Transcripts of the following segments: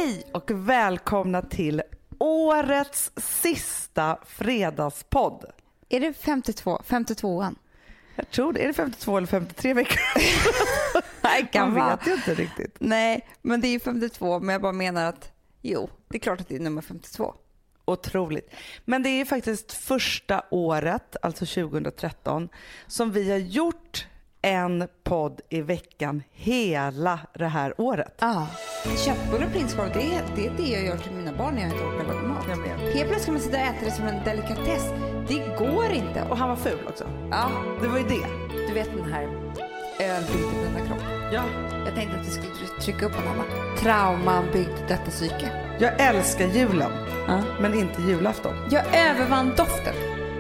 Hej och välkomna till årets sista fredagspodd. Är det 52an? Jag tror det. Är det 52 eller 53 veckor? Jag vet ju inte riktigt. Nej, men det är ju 52, men jag bara menar att jo, det är klart att det är nummer 52. Otroligt. Men det är faktiskt första året, alltså 2013, som vi har gjort en podd i veckan hela det här året. Ja. Köttbullar och prinskorv, det är det jag gör till mina barn när jag inte orkar laga mat. Helt plötsligt ska man sitta och äta det som en delikatess. Det går inte. Och han var ful också. Ja. Det var ju det. Du vet den här ölbyggd i denna kropp. Ja. Jag tänkte att vi skulle trycka upp en annan. Trauman byggd detta psyke. Jag älskar julen, men inte julafton. Jag övervann doften.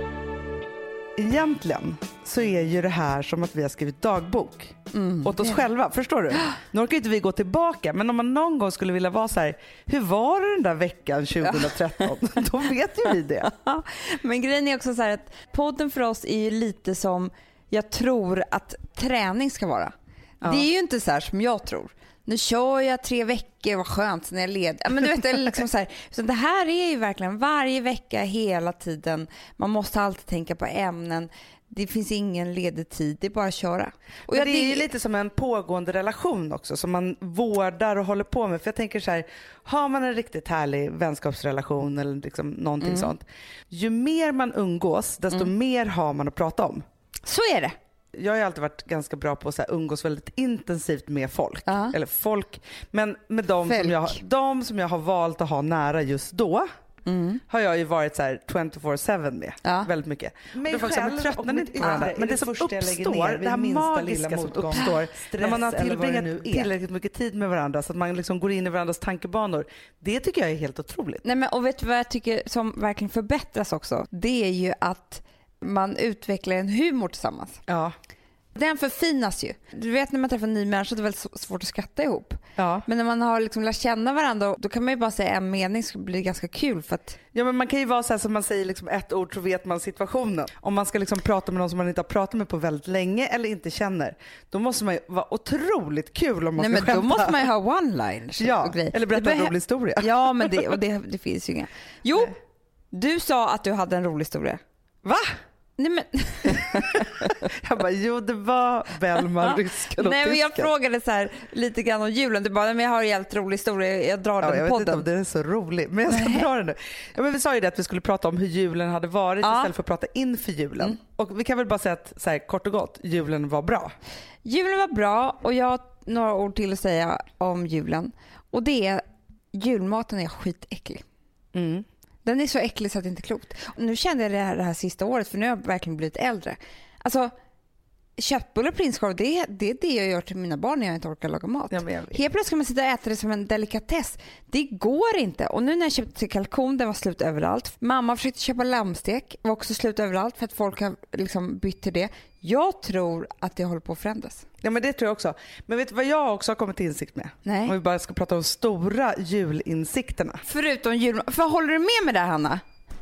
Egentligen så är ju det här som att vi har skrivit dagbok åt oss själva, förstår du? Nu orkar inte vi gå tillbaka, men om man någon gång skulle vilja vara så här, hur var det den där veckan 2013? Då vet ju vi det. Men grejen är också så här att podden för oss är ju lite som jag tror att träning ska vara. Ja. Det är ju inte så här som jag tror. Nu kör jag 3 veckor, vad skönt när jag leder. Men du vet, det är liksom så här. Så det här är ju verkligen varje vecka hela tiden. Man måste alltid tänka på ämnen. Det finns ingen ledig tid, det är bara att köra. Och det är ju lite som en pågående relation också som man vårdar och håller på med. För jag tänker så här, har man en riktigt härlig vänskapsrelation eller liksom någonting sånt. Ju mer man umgås, desto mer har man att prata om. Så är det. Jag har ju alltid varit ganska bra på att umgås väldigt intensivt med folk. Eller folk. Men med de som jag har valt att ha nära just då har jag ju varit så här 24/7 med. Väldigt mycket. Mig själv tröttnar inte på varandra. Men det som uppstår, det här magiska som uppstår när man har tillbringat tillräckligt mycket tid med varandra så att man liksom går in i varandras tankebanor. Det tycker jag är helt otroligt. Nej, men, och vet du vad jag tycker som verkligen förbättras också? Det är ju att man utvecklar en humor tillsammans. Ja. Den förfinas ju. Du vet när man träffar en ny människa det är väldigt svårt att skratta ihop. Ja. Men när man har liksom lärt känna varandra då kan man ju bara säga en mening så blir det ganska kul för att... Ja, men man kan ju vara så här som man säger liksom ett ord så vet man situationen. Om man ska liksom prata med någon som man inte har pratat med på väldigt länge eller inte känner, då måste man ju vara otroligt kul om man ska skämta. Då måste man ju ha one-line och grejer. Eller berätta en rolig historia. Ja, men det finns ju inga. Jo, nej. Du sa att du hade en rolig historia. Va? Nej, men... Jag bara, jo det var Bellman, ryskan och nej, men jag tyskan. frågade så här lite grann om julen. Du bara, men jag har en helt rolig historia. Jag drar den jag podden. vet inte om det är så rolig, men jag ska dra den nu. Ja, men vi sa ju det att vi skulle prata om hur julen hade varit istället för att prata inför julen. Och vi kan väl bara säga att så här, kort och gott, julen var bra. Julen var bra och jag har några ord till att säga om julen. Och det är, julmaten är skitäcklig. Den är så äcklig så att det inte är klokt. Och nu kände jag det här sista året, för nu har jag verkligen blivit äldre. Alltså, köttbullar och prinskorv, det är det jag gör till mina barn när jag inte orkar laga mat. Ja, helt plötsligt ska man sitta och äta det som en delikatess. Det går inte. Och nu när jag köpte kalkon, den var slut överallt. Mamma försökte köpa lammstek, var också slut överallt för att folk har liksom bytt till det. Jag tror att det håller på att förändras. Ja, men det tror jag också. Men vet du vad jag också har kommit till insikt med? Nej. Om vi bara ska prata om stora julinsikterna. Förutom jul. För håller du med där, Hanna?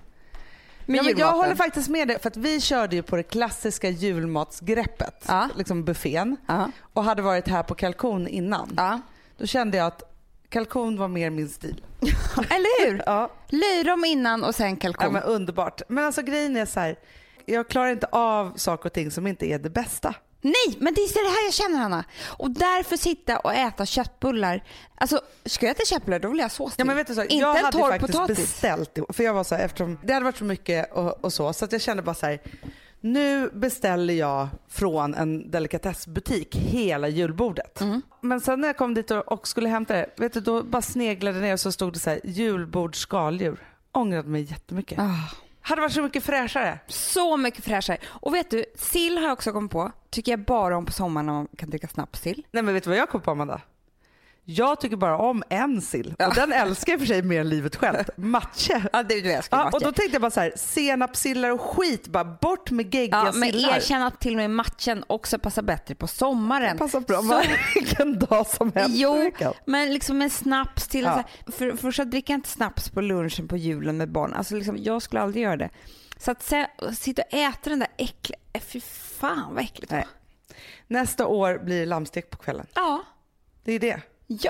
Ja, men jag håller faktiskt med det, för att vi körde ju på det klassiska julmatsgreppet, liksom buffén, och hade varit här på kalkon innan. Då kände jag att kalkon var mer min stil. Eller hur? Löjrom innan och sen kalkon. Ja, men underbart. Men alltså grejen är så här, jag klarar inte av saker och ting som inte är det bästa. Nej, men det är det här jag känner, Hanna. Och därför sitta och äta köttbullar. Alltså, ska jag äta köttbullar då vill jag sås till. Ja, men vet du så, inte jag hade faktiskt potatis. Beställt, för jag var så här, eftersom det hade varit så mycket och så att jag kände bara så här, nu beställer jag från en delikatessbutik hela julbordet. Men sen när jag kom dit och skulle hämta det, vet du, då bara sneglade ner och så stod det så här, julbord skaldjur. Ångrade mig jättemycket. Hade varit så mycket fräschare. Så mycket fräschare. Och vet du, sill har jag också kommit på. Tycker jag bara om på sommaren när man kan dricka snapssill. Nej, men vet du vad jag kom på, Amanda? Jag tycker bara om en sill. Och den älskar jag för sig mer än livet själv. Matche. Ja, det är du älskar matche. Och då tänkte jag bara så här, senapsillar och skit. Bara bort med geggiga sillar. Men erkänn att till och med matchen också passar bättre på sommaren. Det passar bra vilken dag som helst. Jo, men liksom en snaps till. Ja. Först att dricka inte snaps på lunchen på julen med barn. Alltså liksom, jag skulle aldrig göra det. Så att sitta och äta den där äckliga. Fy fan vad äckligt. Nej. Nästa år blir det lammstek på kvällen. Ja. Det är det.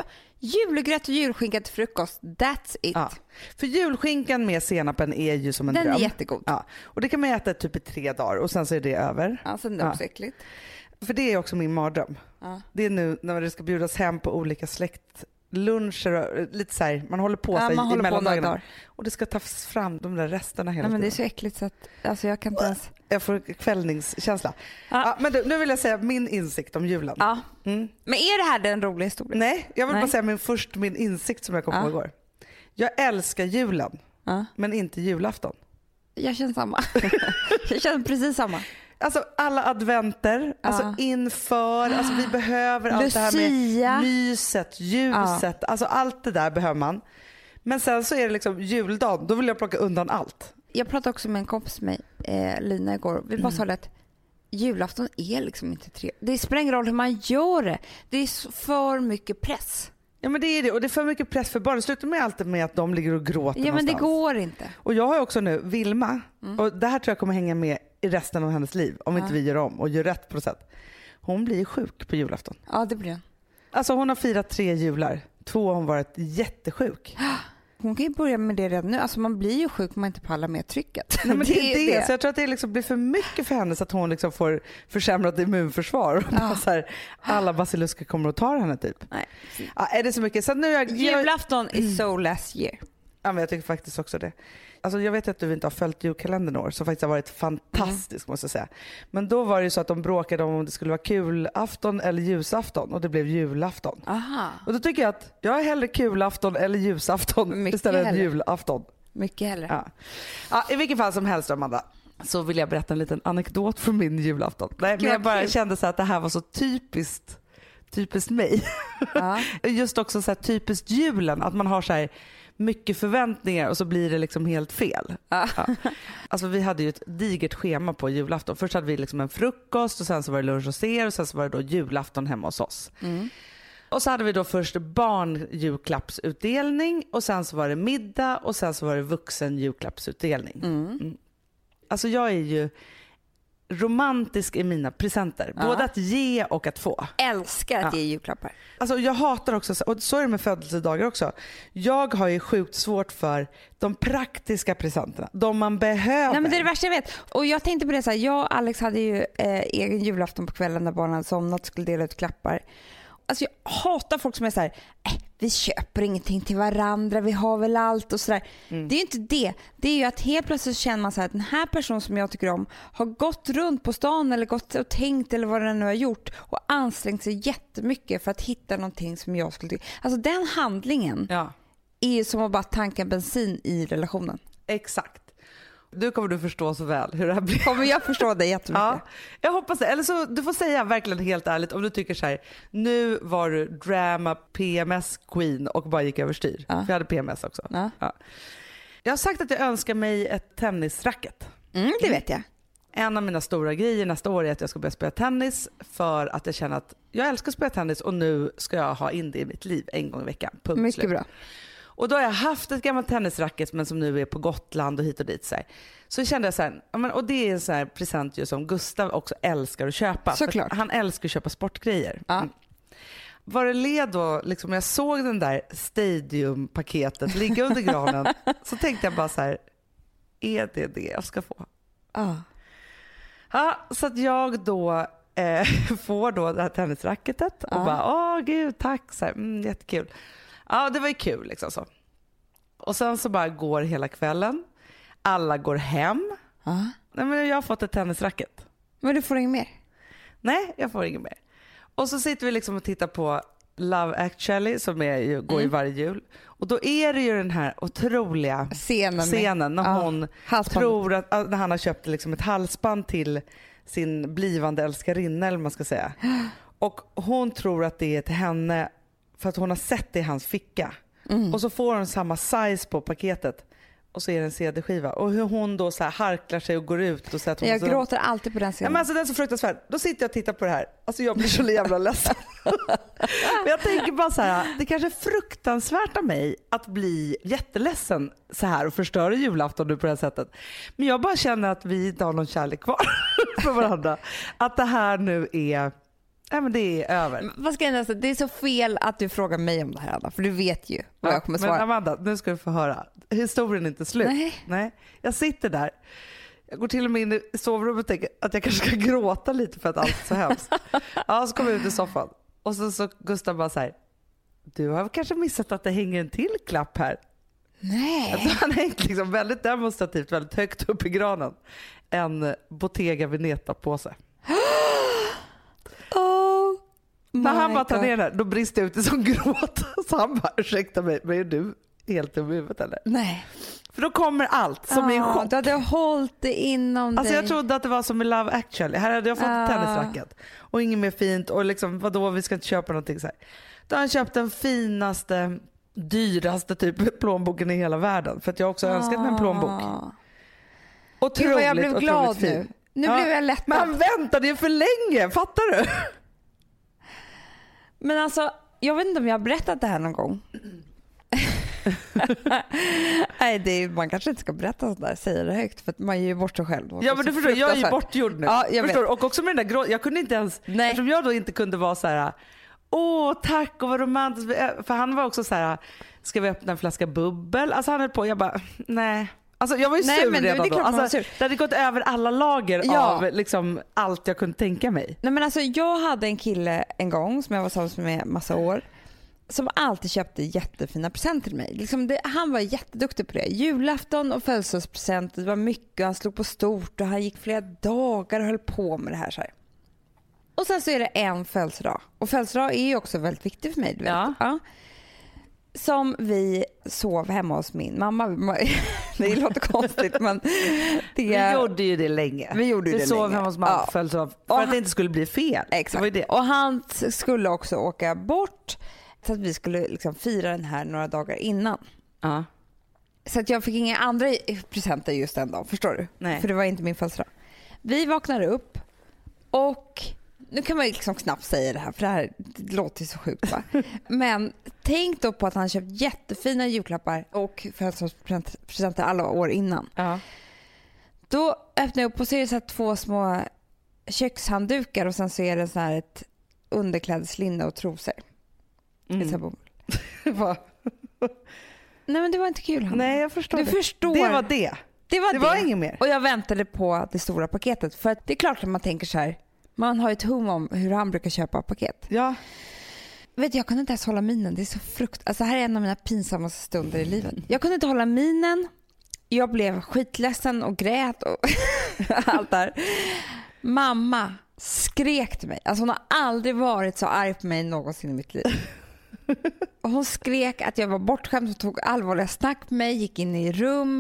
Julgröt och julskinka till frukost, that's it. Ja. För julskinkan med senapen är ju som en dröm. Den är jättegod. Ja. Och det kan man äta typ i 3 dagar och sen så är det över. Ja, sen är det också äckligt. För det är också min mardröm. Ja. Det är nu när det ska bjudas hem på olika släktluncher och lite så här, man håller på sig i mellandagarna. Och det ska tas fram de där resterna hela tiden. Men det är så äckligt så att alltså jag kan inte ens... Jag får kvällningskänsla. Ja, men nu vill jag säga min insikt om julen. Ja. Mm. Men är det här den roliga historien? Nej, jag vill bara säga min insikt som jag kom på igår. Jag älskar julen, men inte julafton. Jag känner samma. Jag känner precis samma. Alltså alla adventer, alltså inför, alltså vi behöver allt det här med myset, ljuset, alltså allt det där behöver man. Men sen så är det liksom juldagen, då vill jag plocka undan allt. Jag pratade också med en kompis med mig, Lina, igår. Vi bara sa att julafton är liksom inte trevligt. Det spelar ingen roll hur man gör det. Det är för mycket press. Ja men det är det, och det är för mycket press för barn. Det slutar med alltid med att de ligger och gråter någonstans. Men det går inte. Och jag har också nu Vilma, och det här tror jag kommer hänga med i resten av hennes liv om inte vi gör om och gör rätt på sätt. Hon blir sjuk på julafton. Ja, det blir hon. Alltså hon har firat 3 jular. 2 har hon varit jättesjuk. Hon kan ju börja med det redan nu. Alltså man blir ju sjuk om man inte pallar med trycket. Nej, men det är det. Så jag tror att det liksom blir för mycket för henne så att hon liksom får försämrat immunförsvar. Och så här, alla basilusker kommer att ta henne typ. Nej. Ja, är det så mycket? Så nu julafton is so last year. Ja, men jag tycker faktiskt också det. Alltså jag vet att du inte har följt julkalendern år som faktiskt har varit fantastisk måste jag säga. Men då var det ju så att de bråkade om det skulle vara kulafton eller ljusafton och det blev julafton. Aha. Och då tycker jag att jag är hellre kulafton eller ljusafton istället för julafton. Mycket hellre. Ja. Ja, i vilket fall som helst Amanda så vill jag berätta en liten anekdot från min julafton. Nej, men jag bara kände så att det här var så typiskt mig. Ja. Just också så här typiskt julen att man har så här mycket förväntningar och så blir det liksom helt fel. Ja. Alltså vi hade ju ett digert schema på julafton. Först hade vi liksom en frukost och sen så var det lunch hos er och sen så var det då julafton hemma hos oss. Mm. Och så hade vi då först barnjulklappsutdelning och sen så var det middag och sen så var det vuxen julklappsutdelning. Mm. Alltså jag är ju romantisk i mina presenter. Både att ge och att få. Älskar att ge julklappar. Alltså jag hatar också, och så är det med födelsedagar också. Jag har ju sjukt svårt för de praktiska presenterna. De man behöver. Nej, men det är det värsta jag vet. Och jag tänkte på det så här. Jag och Alex hade ju egen julafton på kvällen när barnen somnat och skulle dela ut klappar. Alltså jag hatar folk som är så här, vi köper ingenting till varandra, vi har väl allt och sådär. Det är ju inte det. Det är ju att helt plötsligt känner man så här att den här personen som jag tycker om har gått runt på stan eller gått och tänkt eller vad den nu har gjort och ansträngt sig jättemycket för att hitta någonting som jag skulle tycka. Alltså den handlingen är ju som att bara tanka bensin i relationen. Exakt. Du kommer du förstå så väl hur det här blir. Kommer jag förstå det jättemycket. Ja, jag hoppas det. Eller så du får säga verkligen helt ärligt om du tycker så här, nu var du drama PMS queen och bara gick överstyr. För jag hade PMS också. Ja. Jag har sagt att jag önskar mig ett tennisracket. Det vet jag. En av mina stora grejer nästa år är att jag ska börja spela tennis för att jag känner att jag älskar att spela tennis och nu ska jag ha in det i mitt liv en gång i veckan. Punkt mycket slut. Bra. Och då har jag haft ett gammalt tennisracket men som nu är på Gotland och hit och dit. Så kände jag så här, och det är en sån här present ju som Gustav också älskar att köpa. Såklart. Han älskar att köpa sportgrejer. Ja. Var det led då, liksom, jag såg den där stadiumpaketet ligga under granen så tänkte jag bara så här, är det jag ska få? Ja, så att jag då får då det här tennisracketet och bara, gud tack, så här, jättekul. Ja, det var ju kul liksom så. Och sen så bara går hela kvällen. Alla går hem. Nej, men jag har fått ett tennisracket. Men du får inget mer? Nej, jag får inget mer. Och så sitter vi liksom och tittar på Love Actually som går ju varje jul. Och då är det ju den här otroliga scenen när hon tror att när han har köpt liksom ett halsband till sin blivande älskarinna eller vad man ska säga. Och hon tror att det är till henne för att hon har sett det i hans ficka. Och så får hon samma size på paketet. Och så är det en CD-skiva. Och hur hon då så här harklar sig och går ut. Och så att hon jag gråter alltid på den scenen. Ja, men alltså den är så fruktansvärd. Då sitter jag och tittar på det här. Alltså jag blir så jävla ledsen. Men jag tänker bara så här. Det kanske är fruktansvärt av mig att bli jätteledsen så här och förstöra julafton nu på det här sättet. Men jag bara känner att vi inte har någon kärlek kvar för varandra. Att det här nu är Nej, men det är över. Vad ska jag nästa? Det är så fel att du frågar mig om det här, Anna, för du vet ju vad jag kommer svara. Men Amanda, nu ska du få höra. Historien är inte slut. Nej. Jag sitter där. Jag går till och med in i sovrummet och tänker att jag kanske ska gråta lite för att allt är så hemskt. Ja, så kommer jag ut i soffan. Och så Gustav bara så här: du har kanske missat att det hänger en till klapp här. Nej. Alltså, han hängt liksom väldigt demonstrativt, väldigt högt upp i granen. En Bottega Veneta på sig. När han bara tar ner den, då brister jag ut i sån gråt. Så han bara, ursäkta mig, men är du helt dum i huvudet eller? Nej. För då kommer allt som är en chock. Du hade hållit det inom dig. Jag trodde att det var som i Love Actually. Här hade jag fått ett tennisracket. Och inget mer fint. Och liksom, vadå, vi ska inte köpa någonting så här. Då har han köpt den finaste, dyraste typ plånboken i hela världen. För att jag också önskat mig en plånbok. Otroligt, jag blev glad fin. Nu blev jag lättad. Men han väntade ju för länge, fattar du? Men alltså, jag vet inte om jag har berättat det här någon gång. Nej, man kanske inte ska berätta sådär, säga det högt, för att man ger ju bort sig själv. Ja, men du förstår, jag är ju bortgjord nu. Ja, jag förstår. Och också med den där jag kunde inte ens, eftersom jag då inte kunde vara så här: åh tack och vad romantiskt. För han var också så här: ska vi öppna en flaska bubbel? Alltså han höll på, jag bara, nej. Alltså jag var ju sur redan då. Alltså, det hade gått över alla lager av liksom allt jag kunde tänka mig. Nej, men alltså, jag hade en kille en gång som jag var tillsammans med massa år, som alltid köpte jättefina presenter till mig. Liksom han var jätteduktig på det. Julafton och födelsedagspresenter, det var mycket. Han slog på stort och han gick flera dagar och höll på med det här. Så här. Och sen så är det en födelsedag. Och födelsedag är ju också väldigt viktig för mig. Du vet. Ja. Som vi sov hemma hos min mamma. Det låter konstigt, men vi gjorde ju det länge. Vi sov hemma hos mamma födelsedag för att det inte skulle bli fel. Exakt. Det var det. Och han skulle också åka bort, så att vi skulle liksom fira den här några dagar innan. Så att jag fick inga andra presenter just den dagen, förstår du? Nej. För det var inte min födelsedag. Vi vaknade upp och nu kan man ju liksom knappt säga det här, för det här låter ju så sjukt, va? Men tänk då på att han köpt jättefina julklappar och födelsedagspresenter alla år innan. Då öppnar jag upp och ser det så här 2 små kökshanddukar och sen så är det så här ett underklädeslinne och trosor. Nej, men det var inte kul, Hanna. Nej, jag förstår. Du förstår. Det var det. Det var inget mer. Och jag väntade på det stora paketet, för att det är klart att man tänker så här. Man har ju ett hum om hur han brukar köpa paket. Ja. Vet du, jag kunde inte ens hålla minen. Det är så Alltså här är en av mina pinsammaste stunder i livet. Jag kunde inte hålla minen. Jag blev skitledsen och grät och allt där. Mamma skrek till mig. Alltså hon har aldrig varit så arg på mig någonsin i mitt liv. Och hon skrek att jag var bortskämd och tog allvarliga snack med mig, gick in i rum.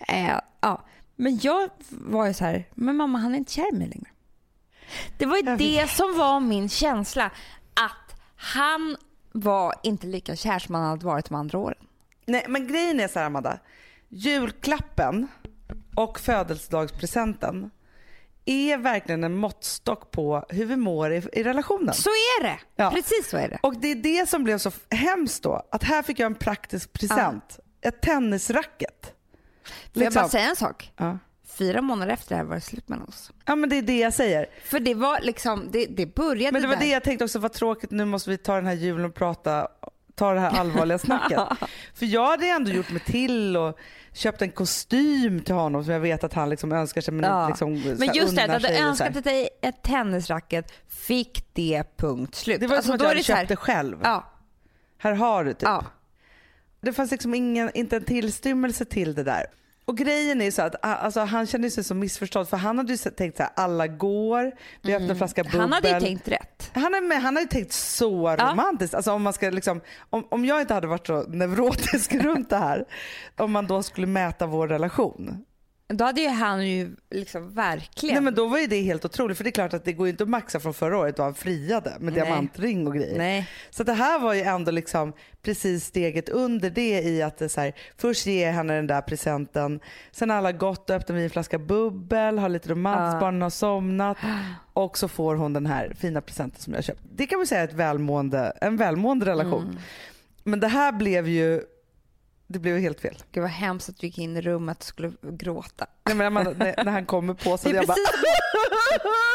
Men jag var ju så här, men mamma, han är inte kär i mig längre. Det var ju det som var min känsla, att han var inte lika kär som han hade varit de andra åren. Nej, men grejen är så här, Amanda. Julklappen och födelsedagspresenten är verkligen en måttstock på hur vi mår i relationen. Så är det. Ja. Precis så är det. Och det är det som blev så hemskt då. Att här fick jag en praktisk present. Ett tennisracket. Får jag bara säga en sak? 4 månader efter det här var det slut mellan oss. Ja, men det är det jag säger. För det var liksom, det började. Men det var där. Det jag tänkte också, vad tråkigt, nu måste vi ta den här julen och ta det här allvarliga snacket. För jag hade ändå gjort mig till och köpt en kostym till honom som jag vet att han liksom önskar sig. Men, liksom, men just det, att du önskat dig ett tennisracket, fick det punkt slut. Det var alltså, som att jag köpte själv. Ja. Här har du typ. Ja. Det fanns liksom inte en tillstymmelse till det där. Och grejen är så att alltså, han kände sig så missförstådd, för han hade ju tänkt så här: alla går, vi öppnar en flaska bubbel. Han hade ju tänkt rätt. Han hade ju tänkt så romantiskt. Alltså om man ska liksom, om jag inte hade varit så neurotisk runt det här, om man då skulle mäta vår relation. Då hade ju han ju liksom verkligen... Nej, men då var ju det helt otroligt, för det är klart att det går ju inte att maxa från förra året, då han friade med diamantring och grejer. Nej. Så det här var ju ändå liksom precis steget under det, i att det så här, först ger henne den där presenten, sen alla gått och öppnar vi en flaska bubbel, har lite romans, barnen har somnat, och så får hon den här fina presenten som jag köpt. Det kan man säga är en välmående relation. Men det här blev ju helt fel. Det var hemskt att du gick in i rummet och skulle gråta. Nej, men när han kommer på så jag bara...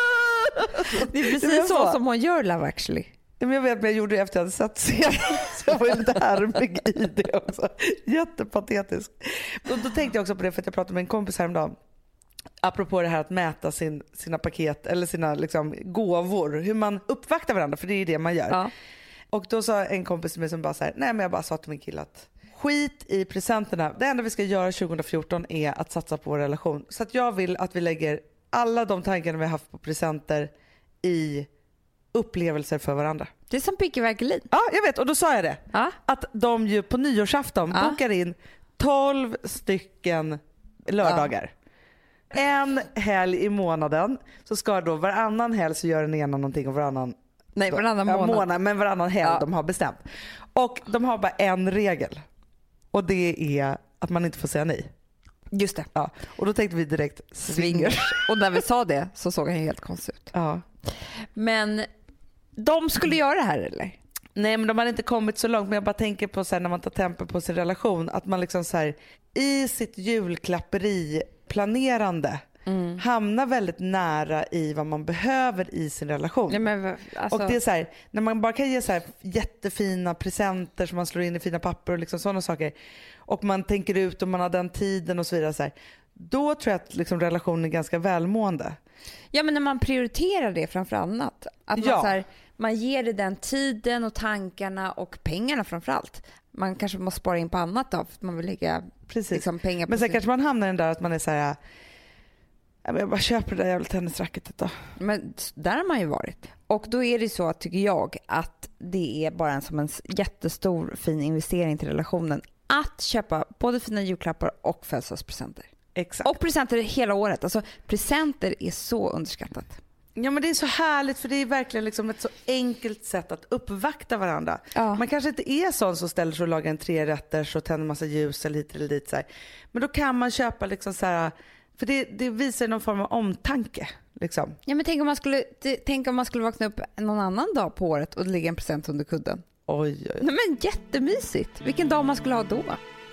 Det är precis så som hon gör Love Actually. Men jag vet, men jag gjorde det efter att jag hade sett serien. Så jag var ju lite härmig i det också. Jättepatetiskt. Och då tänkte jag också på det, för att jag pratade med en kompis häromdagen. Apropå det här att mäta sina paket eller sina liksom, gåvor. Hur man uppvaktar varandra, för det är ju det man gör. Ja. Och då sa en kompis till mig som bara så här, nej men jag bara sa till min kille att skit i presenterna. Det enda vi ska göra 2014 är att satsa på vår relation. Så att jag vill att vi lägger alla de tankarna vi har haft på presenter i upplevelser för varandra. Det är som Picke Verkelin. Ja, jag vet. Och då sa jag det. Ja. Att de ju på nyårsafton bokar in 12 stycken lördagar. Ja. En helg i månaden så ska då varannan helg så gör den ena någonting och varannan månad. Men varannan helg de har bestämt. Och de har bara en regel. Och det är att man inte får säga nej. Just det. Ja. Och då tänkte vi direkt swingers. Och när vi sa det så såg han helt konstigt ut. Ja. Men de skulle göra det här eller? Nej, men de har inte kommit så långt. Men jag bara tänker på så här, när man tar tempo på sin relation. Att man liksom så här, i sitt julklapperi planerande hamnar väldigt nära i vad man behöver i sin relation. Ja, men, alltså... Och det är så här, när man bara kan ge så här jättefina presenter som man slår in i fina papper och liksom sådana saker. Och man tänker ut om man har den tiden och så vidare. Så här, då tror jag att liksom relationen är ganska välmående. Ja, men när man prioriterar det framför annat. Att man, så här, man ger det den tiden och tankarna och pengarna framförallt. Man kanske måste spara in på annat då, för man vill lägga liksom, pengar på. Men sen kanske man hamnar i den där att man är så här, jag bara köper det där jävla tennisracketet då. Men där har man ju varit. Och då är det så att, tycker jag, att det är bara som en jättestor fin investering till relationen. Att köpa både fina julklappar och födelsedagspresenter. Exakt. Och presenter hela året. Alltså presenter är så underskattat. Ja, men det är så härligt, för det är verkligen liksom ett så enkelt sätt att uppvakta varandra. Ja. Man kanske inte är sån som ställer sig och lagar en 3-rätters och tänder massa ljus eller hit eller dit så här. Men då kan man köpa liksom så här, för det visar någon form av omtanke liksom. Ja, men tänk om man skulle vakna upp någon annan dag på året och lägga en present under kudden. Oj. Nej, men jättemysigt. Vilken dag man skulle ha då.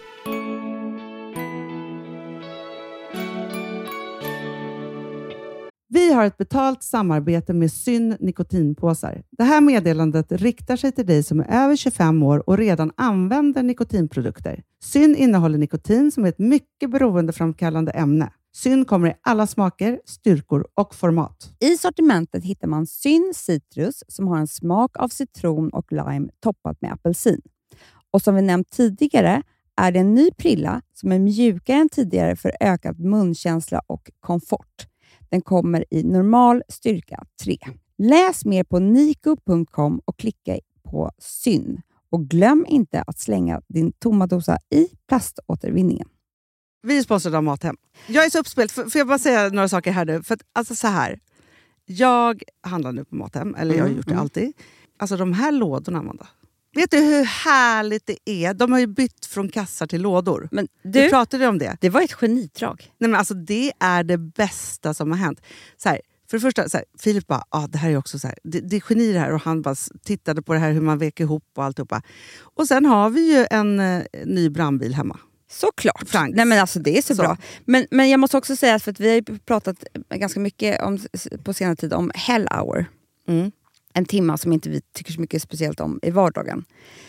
Vi har ett betalt samarbete med Syn nikotinpåsar. Det här meddelandet riktar sig till dig som är över 25 år och redan använder nikotinprodukter. Syn innehåller nikotin som är ett mycket beroendeframkallande ämne. Syn kommer i alla smaker, styrkor och format. I sortimentet hittar man Syn Citrus som har en smak av citron och lime toppat med apelsin. Och som vi nämnt tidigare är det en ny prilla som är mjukare än tidigare för ökad munkänsla och komfort. Den kommer i normal styrka 3. Läs mer på niko.com och klicka på Syn. Och glöm inte att slänga din tomma dosa i plaståtervinningen. Vi är sponsrade av Mathem. Jag är så uppspelt. Får jag bara säga några saker här nu? För att, alltså så här. Jag handlar nu på Mathem. Eller jag har gjort det alltid. Alltså de här lådorna, Amanda. Vet du hur härligt det är? De har ju bytt från kassar till lådor. Men du pratade om det. Det var ett genidrag. Nej, men alltså det är det bästa som har hänt. Så här, för det första, så här, Filip bara, det här är också så här, det är geni det här. Och han bara tittade på det här hur man vek ihop och alltihopa. Och sen har vi ju en ny brandbil hemma. Såklart. Nej, men alltså det är så bra. Men jag måste också säga, för att vi har ju pratat ganska mycket på senare tid om Hell Hour. En timma som inte vi tycker så mycket speciellt om i vardagen.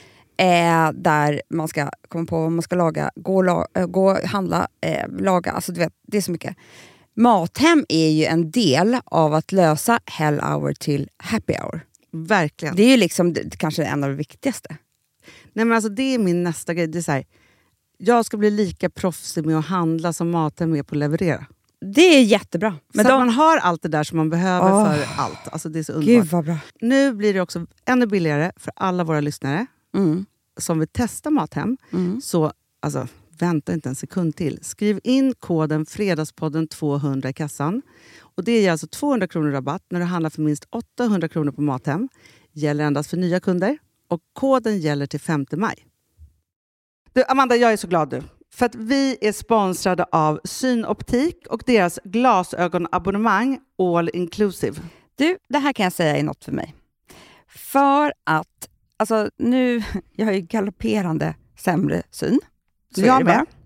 Där man ska komma på vad man ska laga, gå handla, laga. Alltså du vet, det är så mycket. Mathem är ju en del av att lösa Hell Hour till Happy Hour. Verkligen. Det är ju liksom kanske en av det viktigaste. Nej, men alltså det är min nästa grej. Det är så här, jag ska bli lika proffsig med att handla som Mathem är på att leverera. Det är jättebra. Men så man har allt det där som man behöver för allt. Alltså det är så underbart. Gud vad bra. Nu blir det också ännu billigare för alla våra lyssnare som vill testa Mathem. Så alltså, vänta inte en sekund till. Skriv in koden Fredagspodden 200 i kassan. Och det ger alltså 200 kronor rabatt när du handlar för minst 800 kronor på Mathem. Gäller endast för nya kunder. Och koden gäller till 5 maj. Du, Amanda, jag är så glad du. För att vi är sponsrade av Synoptik och deras glasögonabonnemang All Inclusive. Du, det här kan jag säga är något för mig. För att, alltså nu, jag har ju galopperande sämre syn. Så jag med.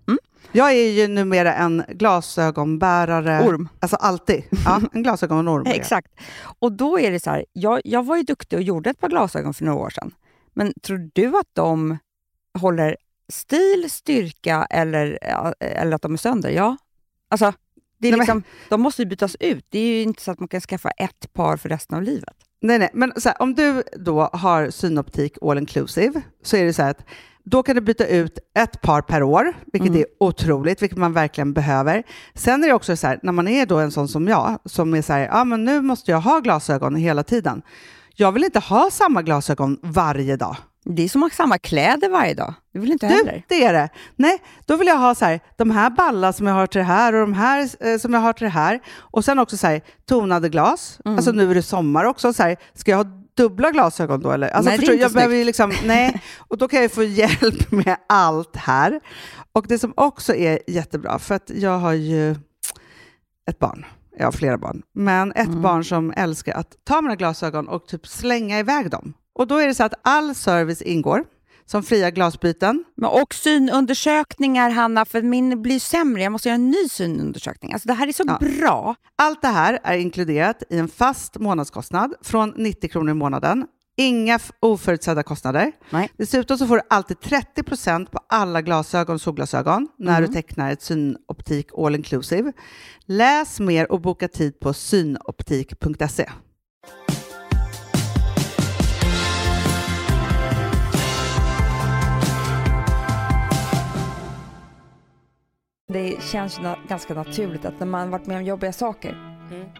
Jag är ju numera en glasögonbärare. Orm. Alltså alltid. Ja, en glasögonorm. Exakt. Och då är det så här, jag var ju duktig och gjorde ett par glasögon för några år sedan. Men tror du att de håller stil, styrka eller att de är sönder? Ja. Alltså, det är liksom, de måste ju bytas ut. Det är ju inte så att man kan skaffa ett par för resten av livet. Nej. Men så här, om du då har synoptik all inclusive så är det så här att då kan du byta ut ett par per år, vilket är otroligt, vilket man verkligen behöver. Sen är det också så här, när man är då en sån som jag, som är så här, men nu måste jag ha glasögon hela tiden. Jag vill inte ha samma glasögon varje dag. Det är som att ha samma kläder varje dag. Det vill inte heller. Det är det. Nej, då vill jag ha så här, de här balla som jag har till det här och de här som jag har till det här. Och sen också så här, tonade glas. Alltså nu är det sommar också. Så här, ska jag ha dubbla glasögon då? Eller? Alltså, nej, förstår, jag behöver ju liksom, nej. Och då kan jag få hjälp med allt här. Och det som också är jättebra, för att jag har ju ett barn. Jag har flera barn. Men ett barn som älskar att ta mina glasögon och typ slänga iväg dem. Och då är det så att all service ingår. Som fria glasbyten. Och synundersökningar, Hanna, för min blir sämre. Jag måste göra en ny synundersökning. Alltså det här är så bra. Allt det här är inkluderat i en fast månadskostnad från 90 kronor i månaden. Inga oförutsedda kostnader. Nej. Dessutom så får du alltid 30% på alla glasögon och solglasögon när du tecknar ett synoptik all inclusive. Läs mer och boka tid på synoptik.se. Det känns ju ganska naturligt att när man varit med om jobbiga saker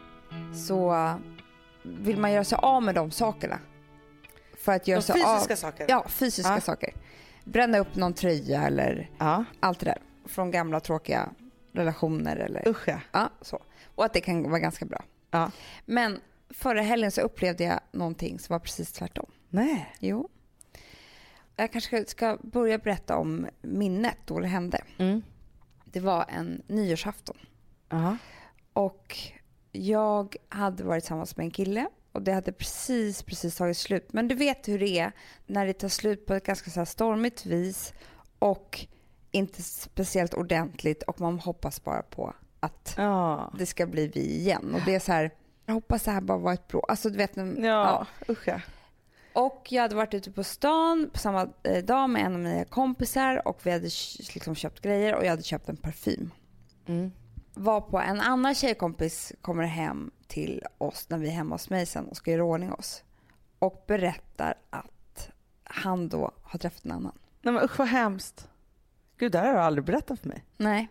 så vill man göra sig av med de sakerna. För att göra sig fysiska saker? Ja, fysiska saker. Bränna upp någon tröja eller allt det där. Från gamla tråkiga relationer. Eller, usch ja. Ja, så. Och att det kan vara ganska bra. Ja. Men förra helgen så upplevde jag någonting som var precis tvärtom. Nej. Jo. Jag kanske ska börja berätta om minnet då det hände. Det var en nyårsafton. Och jag hade varit tillsammans med en kille. Och det hade precis tagit slut. Men du vet hur det är när det tar slut på ett ganska så här stormigt vis. Och inte speciellt ordentligt. Och man hoppas bara på att det ska bli vi igen. Och det är så här, jag hoppas det här bara var ett bra. Alltså du vet. Usch ja. Och jag hade varit ute på stan på samma dag med en av mina kompisar. Och vi hade liksom köpt grejer och jag hade köpt en parfym. Var på en annan tjejkompis kommer hem till oss när vi är hemma hos mig sen och ska göra ordning oss. Och berättar att han då har träffat en annan. Nej men usch vad hemskt. Gud, det här har du aldrig berättat för mig. Nej.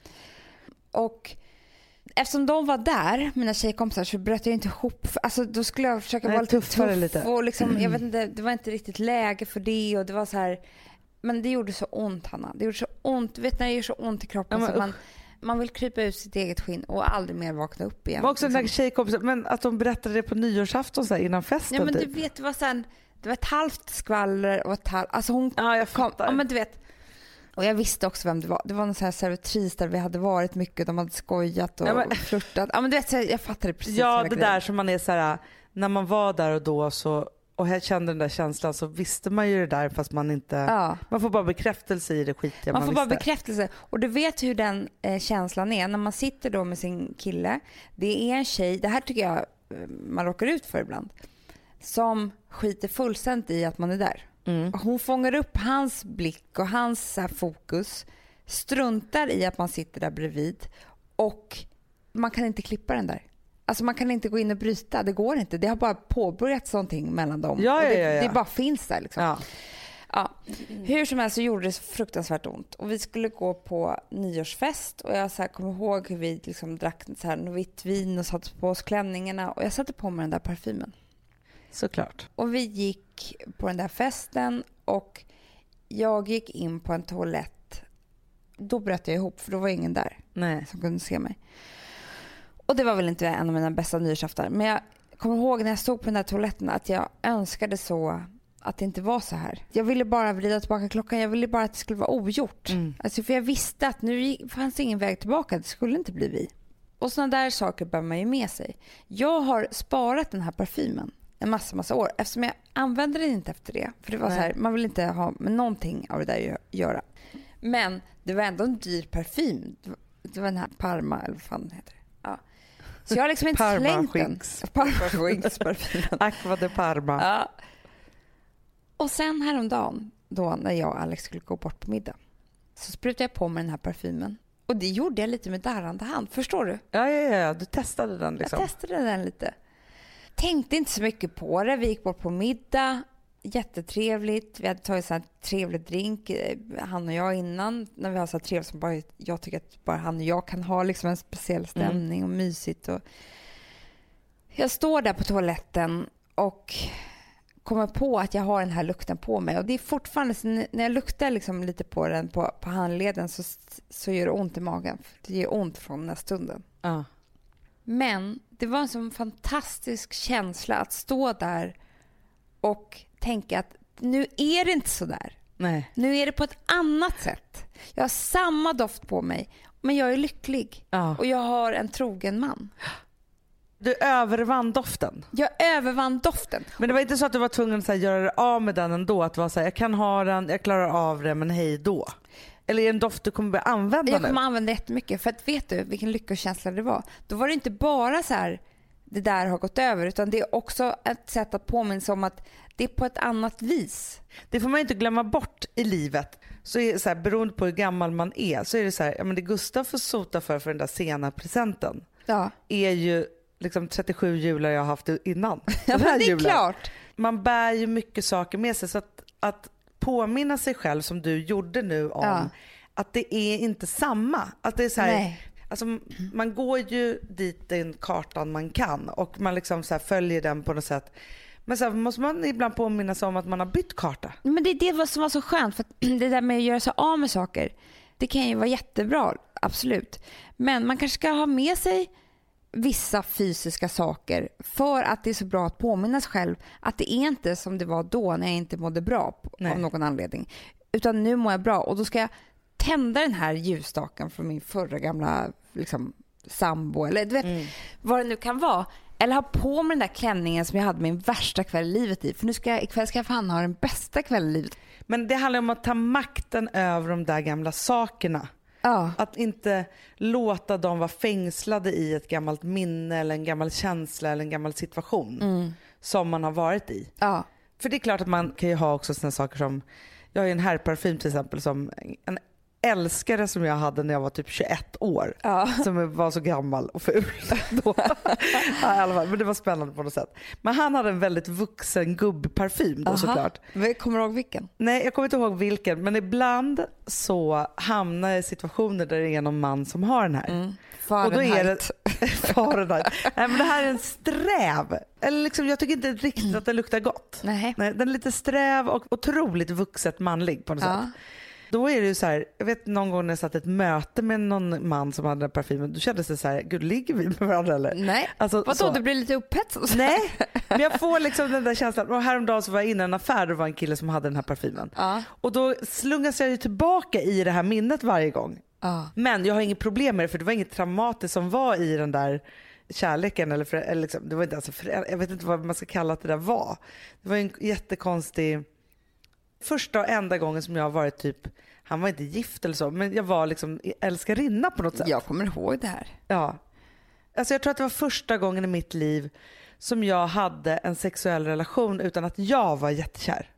Och eftersom de var där, mina tjejkompisar, så bröt jag inte ihop. Alltså då skulle jag försöka vara lite tuff lite. Och liksom, jag vet inte, det var inte riktigt läge för det. Och det var så här, men det gjorde så ont, Hanna. Det gjorde så ont. Du vet när det gör så ont i kroppen så man vill krypa ut sitt eget skinn och aldrig mer vakna upp igen. Men också den där tjejkompisar, men att de berättade det på nyårsafton så här, innan festen. Ja men typ. du vet, det var ett halvt skvaller och ett halvt, alltså hon jag fattar. Ja men du vet. Och jag visste också vem det var. Det var en sån här servitris där vi hade varit mycket. De hade skojat och flörtat. Ja men du vet, jag fattade precis. Ja, det där som man är så här, när man var där och då så och jag kände den där känslan så visste man ju det där fast man inte man får bara bekräftelse i det skitiga man får bara bekräftelse. Och du vet hur den känslan är när man sitter då med sin kille. Det är en tjej, det här tycker jag man råkar ut för ibland, som skiter fullständigt i att man är där. Hon fångar upp hans blick och hans så här fokus, struntar i att man sitter där bredvid och man kan inte klippa den där. Alltså man kan inte gå in och bryta, det går inte. Det har bara påbörjats någonting mellan dem. Ja. Det bara finns där liksom. Ja. Hur som helst så gjorde det så fruktansvärt ont. Och vi skulle gå på nyårsfest och jag så här kommer ihåg hur vi liksom drack så här vitt vin och satte på oss klänningarna och jag satte på mig den där parfymen. Såklart. Och vi gick på den där festen och jag gick in på en toalett. Då bröt jag ihop för då var ingen där som kunde se mig. Och det var väl inte en av mina bästa nyårsaftar. Men jag kommer ihåg när jag stod på den där toaletten att jag önskade så att det inte var så här. Jag ville bara vrida tillbaka klockan. Jag ville bara att det skulle vara ogjort. Alltså för jag visste att nu fanns det ingen väg tillbaka. Det skulle inte bli vi. Och sådana där saker bär man ju med sig. Jag har sparat den här parfymen en massa år. Eftersom jag använde den inte efter det. För det var så här, man vill inte ha med någonting av det där att göra. Men det var ändå en dyr parfym. Det var den här Parma, eller vad fan heter det? Ja. Så jag har liksom inte slängt den. Parma-skinks-parfymen. Aqua de Parma. Ja. Och sen häromdagen, då när jag och Alex skulle gå bort på middag, så sprutade jag på mig den här parfymen. Och det gjorde jag lite med darrande hand. Förstår du? Ja. Du testade den liksom. Jag testade den lite. Tänkte inte så mycket på det. Vi gick bort på middag. Jättetrevligt. Vi hade tagit en trevlig drink, han och jag, innan. När vi har så trevligt som bara, jag tycker att bara han och jag kan ha liksom en speciell stämning och mysigt. Och jag står där på toaletten och kommer på att jag har den här lukten på mig. Och det är fortfarande, när jag luktar liksom lite på den på handleden så gör det ont i magen. Det gör ont från den här stunden. Men det var en sån fantastisk känsla att stå där och tänka att nu är det inte så där. Nej. Nu är det på ett annat sätt. Jag har samma doft på mig, men jag är lycklig. Och jag har en trogen man. Du övervann doften. Jag övervann doften. Men det var inte så att du var tvungen att göra dig av med den ändå? Att vara så här, jag kan ha den, jag klarar av det, men hej då. Eller är det en doft du kommer börja använda Jag kommer använda jättemycket. För att vet du vilken lyckokänsla det var? Då var det inte bara så här, det där har gått över, utan det är också ett sätt att påminna sig om att det är på ett annat vis. Det får man inte glömma bort i livet. Så är det så här, beroende på hur gammal man är, så är det så här, ja, men det Gustav får sota för den där sena presenten är ju liksom 37 jular jag har haft innan. Ja, men det är klart. Man bär ju mycket saker med sig, så att påminna sig själv som du gjorde nu om att det är inte samma. Att det är så här, alltså, man går ju dit den kartan man kan och man liksom så här följer den på något sätt. Men så måste man ibland påminna sig om att man har bytt karta. Men det är det som var så skönt, för det där med att göra sig av med saker, det kan ju vara jättebra, absolut. Men man kanske ska ha med sig vissa fysiska saker för att det är så bra att påminna sig själv att det är inte som det var då när jag inte mådde bra av någon anledning. Utan nu mår jag bra, och då ska jag tända den här ljusstaken från min förra gamla liksom, sambo, eller du vet vad det nu kan vara. Eller ha på mig den där klänningen som jag hade min värsta kväll i livet i. För nu ikväll ska jag fan ha den bästa kvällen i livet. Men det handlar om att ta makten över de där gamla sakerna. Att inte låta dem vara fängslade i ett gammalt minne eller en gammal känsla eller en gammal situation som man har varit i. För det är klart att man kan ju ha också såna saker som, jag har ju en herrparfym till exempel som en älskare som jag hade när jag var typ 21 år som var så gammal och ful då. I alla fall, men det var spännande på något sätt. Men han hade en väldigt vuxen gubbparfym då såklart. Kommer du ihåg vilken? Nej, jag kommer inte ihåg vilken, men ibland så hamnar jag i situationer där det är någon man som har den här. Fahrenheit. Och då är det Fahrenheit. Nej, men det här är en sträv. Eller liksom, jag tycker inte riktigt att den luktar gott. Nej, den är lite sträv och otroligt vuxet manlig på något sätt. Då är det ju så här, jag vet någon gång när jag satt ett möte med någon man som hade den parfymen, då kändes det så här, gud, ligger vi med varandra eller? Nej, alltså, vadå, du blir lite upphetsad? Nej, men jag får liksom den där känslan. Och häromdagen så var jag inne i en affär och det var en kille som hade den här parfymen. Och då slungas jag ju tillbaka i det här minnet varje gång. Men jag har inget problem med det, för det var inget traumatiskt som var i den där kärleken. Eller liksom, det var inte alltså jag vet inte vad man ska kalla att det där var. Det var en jättekonstig... Första och enda gången som jag har varit typ, han var inte gift eller så, men jag var liksom älskarinna på något sätt. Jag kommer ihåg det här. Ja. Alltså jag tror att det var första gången i mitt liv som jag hade en sexuell relation utan att jag var jättekär.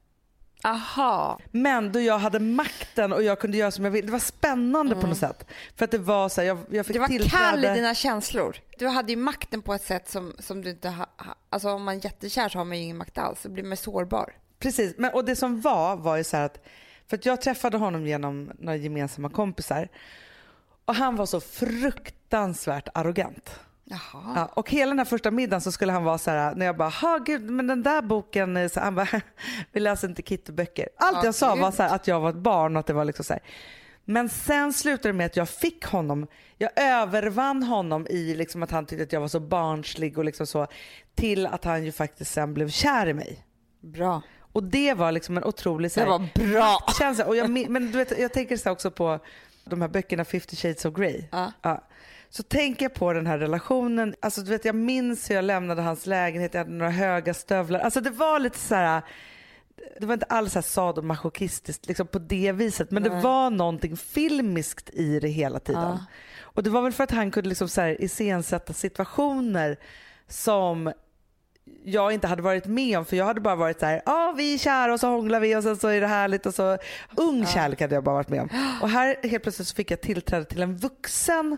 Aha. Men då jag hade makten och jag kunde göra som jag ville. Det var spännande på något sätt. För att det var så här, jag fick det var tillträde. kall i dina känslor. Du hade ju makten på ett sätt som du inte alltså om man är jättekär så har man ju ingen makt alls. Så blir man sårbar. Precis, men, och det som var ju så här att, för att jag träffade honom genom några gemensamma kompisar och han var så fruktansvärt arrogant. Jaha. Ja, och hela den här första middagen så skulle han vara så här, när jag bara, gud, men den där boken, så han bara, vi läser inte Kitty-böcker. Allt jag sa var så här, att jag var ett barn och att det var liksom så här. Men sen slutade det med att jag fick honom, jag övervann honom i liksom att han tyckte att jag var så barnslig och liksom så, till att han ju faktiskt sen blev kär i mig. Bra. Och det var liksom en otrolig det var bra känsla. Och men du vet, jag tänker så också på de här böckerna 50 Shades of Grey. Ja. Så tänker jag på den här relationen. Alltså du vet, jag minns hur jag lämnade hans lägenhet. Jag hade några höga stövlar. Alltså det var lite så här, det var inte alls så här sadomasochistiskt liksom på det viset, men det var någonting filmiskt i det hela tiden. Och det var väl för att han kunde liksom så här iscensätta situationer som jag inte hade varit med om, för jag hade bara varit så här, vi är kära och så hånglar vi och sen så är det härligt och så ung kärlek hade jag bara varit med om. Och här helt plötsligt så fick jag tillträde till en vuxen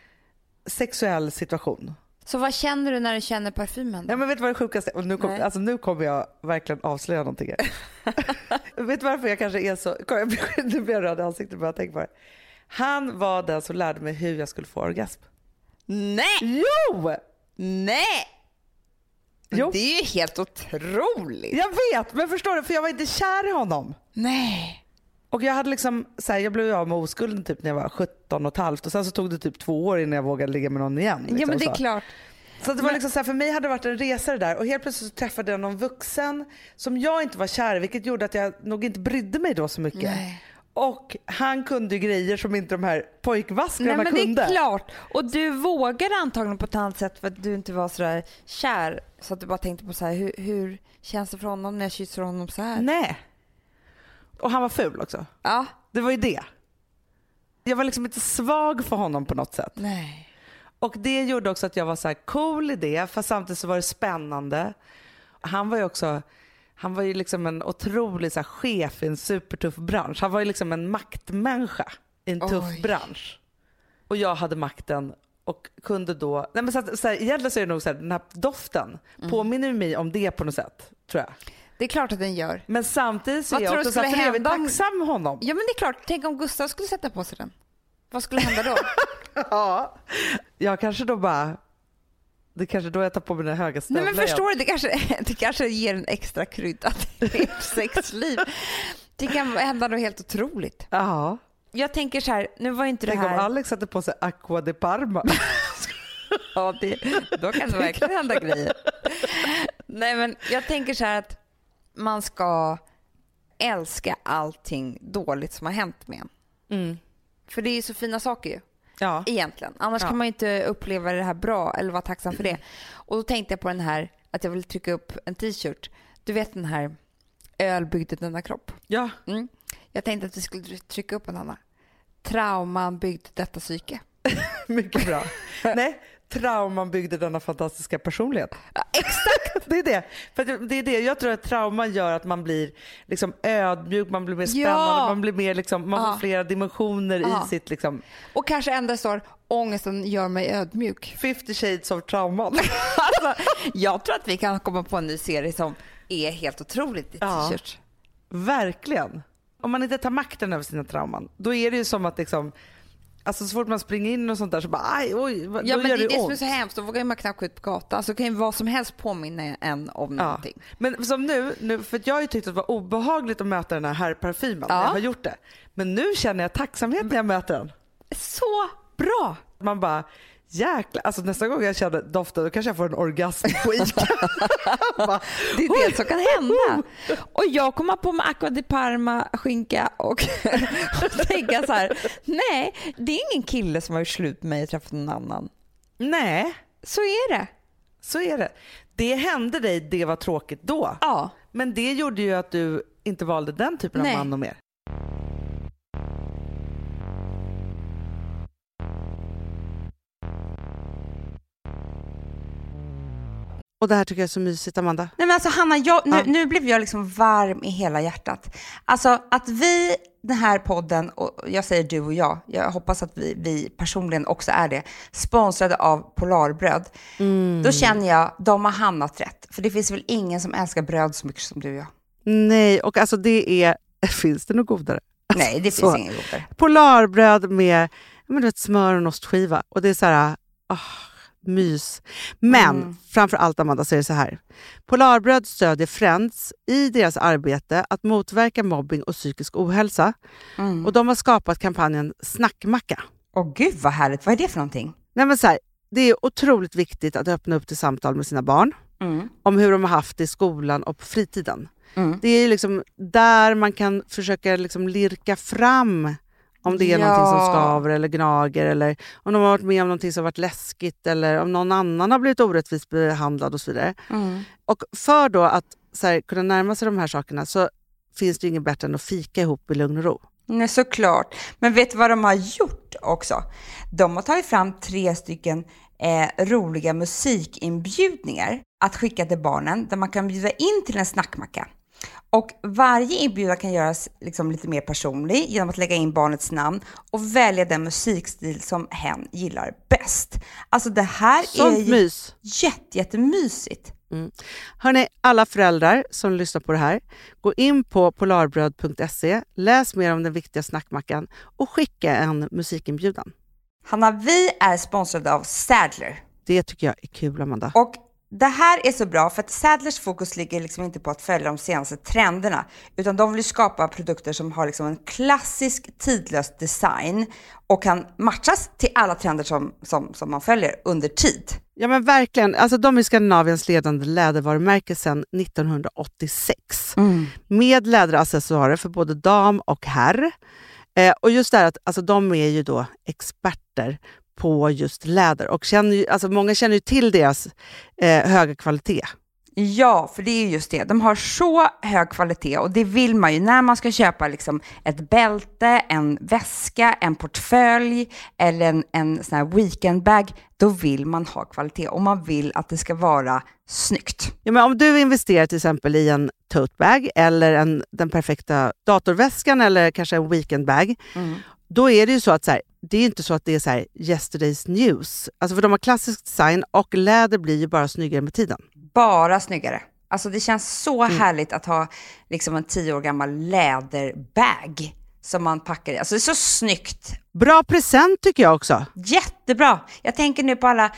sexuell situation. Så vad känner du när du känner parfymen då? Ja, men vet du vad det sjukaste? Och nu kommer jag verkligen avslöja någonting här. Vet du varför jag kanske är så... Nu blir jag röd i ansiktet bara jag tänker på det. Han var den som lärde mig hur jag skulle få orgasm. Nej! Jo! Nej! Jo. Det är ju helt otroligt. Jag vet, men förstår du? För jag var inte kär i honom. Nej. Och jag hade liksom, så här, jag blev av med oskulden typ när jag var 17,5 och sen så tog det typ 2 år innan jag vågade ligga med någon igen. Liksom, ja, men det är klart. Så det var liksom så här, för mig hade det varit en resa det där, och helt plötsligt så träffade jag någon vuxen som jag inte var kär i, vilket gjorde att jag nog inte brydde mig då så mycket. Nej. Och han kunde ju grejer som inte de här pojkvaskarna kunde. Nej, men det är klart. Och du vågade antagligen på ett annat sätt för att du inte var så där kär, så att du bara tänkte på så här, hur känns det för honom när jag kysser honom så här? Nej. Och han var ful också. Ja. Det var ju det. Jag var liksom inte svag för honom på något sätt. Nej. Och det gjorde också att jag var så här cool i det, fast samtidigt så var det spännande. Han var ju liksom en otrolig så här chef i en supertuff bransch. Han var ju liksom en maktmänniska i en tuff bransch. Och jag hade makten och kunde då... Nej, men så här, egentligen så är det nog så här, den här doften påminner mig om det på något sätt, tror jag. Det är klart att den gör. Men samtidigt så är jag också så här, för evigt tacksam med honom. Ja, men det är klart. Tänk om Gustav skulle sätta på sig den. Vad skulle hända då? Ja, jag kanske då bara... Det kanske då jag tar på mig den höga stövlar. Nej, men förstår du, det kanske ger en extra krydda till sexliv. Det kan hända något helt otroligt. Ja. Jag tänker så här, nu var inte det här... Tänk om Alex satte på sig Aqua de Parma. Ja, då kan det verkligen hända grejer. Nej, men jag tänker så här att man ska älska allting dåligt som har hänt med en. Mm. För det är ju så fina saker ju. Ja. Egentligen. Annars kan man ju inte uppleva det här bra eller vara tacksam för det. Och då tänkte jag på den här, att jag vill trycka upp en t-shirt. Du vet den här öl byggde denna kropp. Ja. Mm. Jag tänkte att vi skulle trycka upp en annan. Trauman byggde detta psyke. Mycket bra. Nej, trauman byggde denna fantastiska personlighet. Ja, exakt. Det är det. För det är det. Jag tror att trauman gör att man blir liksom ödmjuk, man blir mer spännande, man blir mer liksom, man får flera dimensioner i sitt liksom. Och kanske ändå står ångesten gör mig ödmjuk. 50 shades of trauman. Alltså, jag tror att vi kan komma på en ny serie som är helt otroligt i t-shirt. Verkligen. Om man inte tar makten över sina trauman, då är det ju som att liksom, alltså så fort man springer in och sånt där så bara oj, då men gör det ont. Det som är så hemskt, då vågar man knappt gå ut på gatan. Alltså kan ju vad som helst påminna en om någonting. Men som nu, för jag har ju tyckt att det var obehagligt att möta den här parfymen när jag har gjort det. Men nu känner jag tacksamhet när jag möter den. Så bra! Man bara, jäklar, alltså nästa gång jag känner doften då kanske jag får en orgasm på Ica. Det är det som kan hända. Och jag kommer på med Aqua di Parma skinka och tänka så här, nej, det är ingen kille som har gjort slut med mig och träffat någon annan. Nej. Så är det. Så är det. Det hände dig, det var tråkigt då. Ja. Men det gjorde ju att du inte valde den typen av man och mer. Och det här tycker jag är så mysigt, Amanda. Nej, men alltså Hanna, nu blev jag liksom varm i hela hjärtat. Alltså att vi, den här podden, och jag säger du och jag hoppas att vi personligen också är det, sponsrade av Polarbröd. Då känner jag, de har hamnat rätt. För det finns väl ingen som älskar bröd så mycket som du och jag. Nej, och alltså det är, finns det något godare? Nej, det finns inget godare. Polarbröd med smör och ostskiva. Och det är så här, mys. Men framför allt, Amanda, så är det så här. Polarbröd stödjer Friends i deras arbete att motverka mobbing och psykisk ohälsa. Och de har skapat kampanjen Snackmacka. Åh gud vad härligt. Vad är det för någonting? Nej, men så här, det är otroligt viktigt att öppna upp till samtal med sina barn om hur de har haft det i skolan och på fritiden. Det är liksom där man kan försöka liksom lirka fram om det är någonting som skaver eller gnager, eller om de har varit med om någonting som har varit läskigt, eller om någon annan har blivit orättvist behandlad och så vidare. Och för då att så här, kunna närma sig de här sakerna så finns det ju inget bättre än att fika ihop i lugn och ro. Nej, såklart. Men vet du vad de har gjort också? De har tagit fram 3 stycken roliga musikinbjudningar att skicka till barnen där man kan bjuda in till en snackmacka. Och varje inbjudan kan göras liksom lite mer personlig genom att lägga in barnets namn och välja den musikstil som hen gillar bäst. Alltså det här är ju jättemysigt. Hörrni, alla föräldrar som lyssnar på det här, gå in på polarbröd.se, läs mer om den viktiga snackmackan och skicka en musikinbjudan. Hanna, vi är sponsrade av Sadler. Det tycker jag är kul, Amanda. Och det här är så bra för att Sadlers fokus ligger liksom inte på att följa de senaste trenderna, utan de vill skapa produkter som har liksom en klassisk tidlös design och kan matchas till alla trender som man följer under tid. Ja men verkligen, alltså de är Skandinaviens ledande lädervarumärke sedan 1986 med läderaccessoarer för både dam och herr. Och just det här att alltså, de är ju då experter på just läder och många känner ju till deras höga kvalitet. Ja, för det är just det. De har så hög kvalitet och det vill man ju när man ska köpa liksom ett bälte, en väska, en portfölj eller en sån här weekendbag. Då vill man ha kvalitet och man vill att det ska vara snyggt. Ja, men om du investerar till exempel i en tote bag eller den perfekta datorväskan eller kanske en weekendbag, då är det ju så att så här, det är inte så att det är så här yesterday's news. Alltså för de har klassisk design och läder blir ju bara snyggare med tiden. Bara snyggare. Alltså det känns så härligt att ha liksom en 10 år gammal läderbag som man packar i. Alltså det är så snyggt. Bra present tycker jag också. Jättebra. Jag tänker nu på alla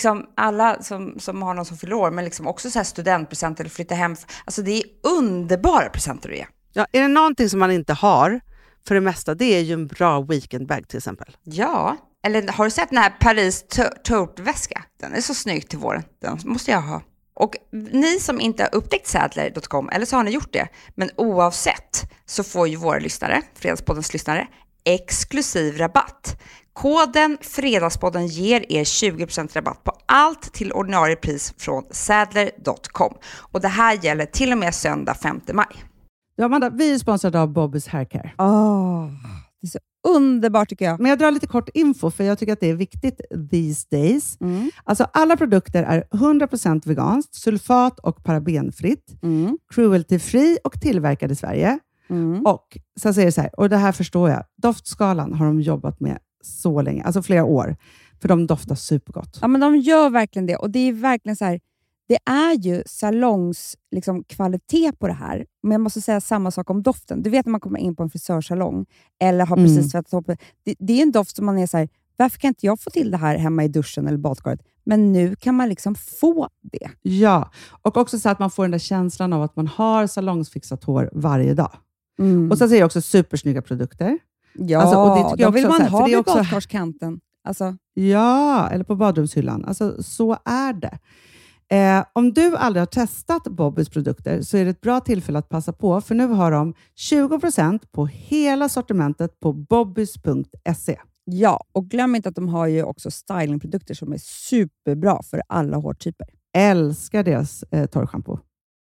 som har någon som fyller år, men liksom också så här studentpresent eller flytta hem. Alltså det är underbara presenter att ge. Ja, är det någonting som man inte har för det mesta, det är ju en bra weekendbag till exempel. Ja, eller har du sett den här Paris tote-väska? Den är så snygg till våren. Den måste jag ha. Och ni som inte har upptäckt Sadler.com, eller så har ni gjort det, men oavsett så får ju våra lyssnare, Fredagspoddens lyssnare, exklusiv rabatt. Koden Fredagspodden ger er 20% rabatt på allt till ordinarie pris från Sadler.com. Och det här gäller till och med söndag 5 maj. Ja, Amanda, vi är sponsrade av Bobbys Haircare. Det är så underbart tycker jag. Men jag drar lite kort info för jag tycker att det är viktigt these days. Alltså alla produkter är 100% veganskt, sulfat och parabenfritt, cruelty-free och tillverkad i Sverige. Och så säger det så här, och det här förstår jag, doftskalan har de jobbat med så länge, alltså flera år, för de doftar supergott. Ja, men de gör verkligen det och det är verkligen så här. Det är ju salongs liksom, kvalitet på det här. Men jag måste säga samma sak om doften. Du vet när man kommer in på en frisörsalong eller har precis tvättat upp. Det är en doft som man är så här, varför kan inte jag få till det här hemma i duschen eller badkaret? Men nu kan man liksom få det. Ja, och också så att man får den där känslan av att man har salongsfixat hår varje dag. Och så säger jag också supersnygga produkter. Ja, alltså, och det tycker jag vill också, man så här, ha vid badkarskanten. Alltså. Ja, eller på badrumshyllan. Alltså, så är det. Om du aldrig har testat Bobbys produkter så är det ett bra tillfälle att passa på, för nu har de 20% på hela sortimentet på bobbys.se. Ja, och glöm inte att de har ju också stylingprodukter som är superbra för alla hårtyper. Älskar deras torrschampo.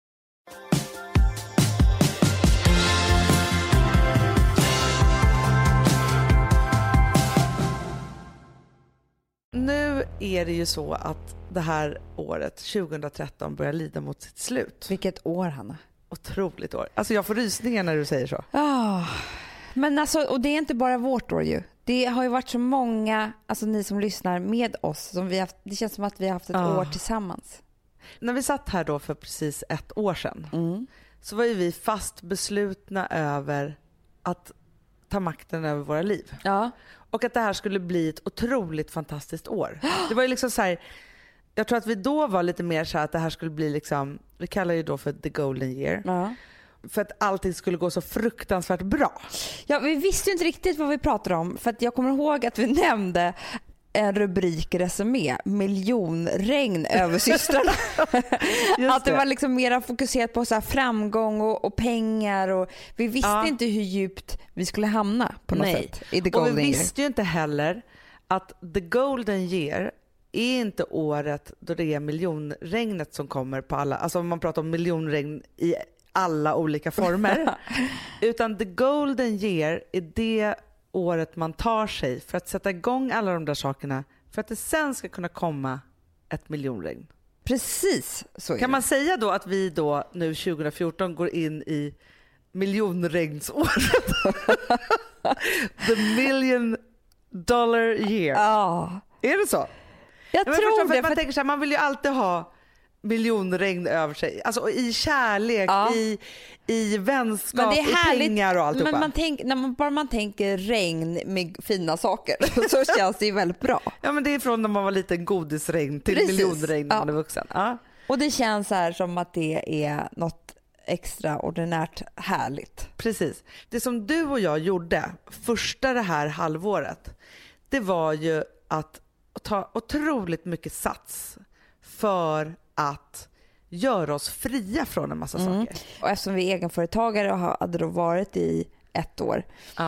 Nu är det ju så att det här året, 2013, börjar lida mot sitt slut. Vilket år, Hanna? Otroligt år. Alltså jag får rysningar när du säger så. Ja, men alltså, och det är inte bara vårt år ju. Det har ju varit så många, alltså ni som lyssnar med oss, som vi haft, det känns som att vi har haft ett år tillsammans. När vi satt här då för precis 1 år sedan så var ju vi fast beslutna över att ta makten över våra liv. Ja. Och att det här skulle bli ett otroligt fantastiskt år. Det var ju liksom så här, jag tror att vi då var lite mer så här att det här skulle bli liksom, vi kallar ju då för the golden year. Ja. För att allting skulle gå så fruktansvärt bra. Ja, vi visste ju inte riktigt vad vi pratade om, för att jag kommer ihåg att vi nämnde en rubrik i Resumé, miljonregn över systrarna. Att det var liksom mer fokuserat på så här framgång och pengar, och vi visste inte hur djupt vi skulle hamna på något sätt i the golden year. Och vi visste ju inte heller att the golden year är inte året då det är miljonregnet som kommer på alla, alltså om man pratar om miljonregn i alla olika former, utan the golden year är det året man tar sig för att sätta igång alla de där sakerna för att det sen ska kunna komma ett miljonregn. Precis så är Kan man säga då att vi då nu 2014 går in i miljonregnsåret? The $1 million year. Ja. Är det så? Jag tror det. Man tänker så här, man vill ju alltid ha miljonregn över sig. Alltså i kärlek, i vänskap, men det är härligt, i pengar och alltihopa. Men när man tänker regn med fina saker så känns det ju väldigt bra. Ja, men det är från när man var liten godisregn till miljonregn när man är vuxen. Ja. Och det känns så här som att det är något extraordinärt härligt. Precis. Det som du och jag gjorde första det här halvåret, det var ju att ta otroligt mycket sats för att göra oss fria från en massa saker. Och eftersom vi är egenföretagare och hade då varit i 1 år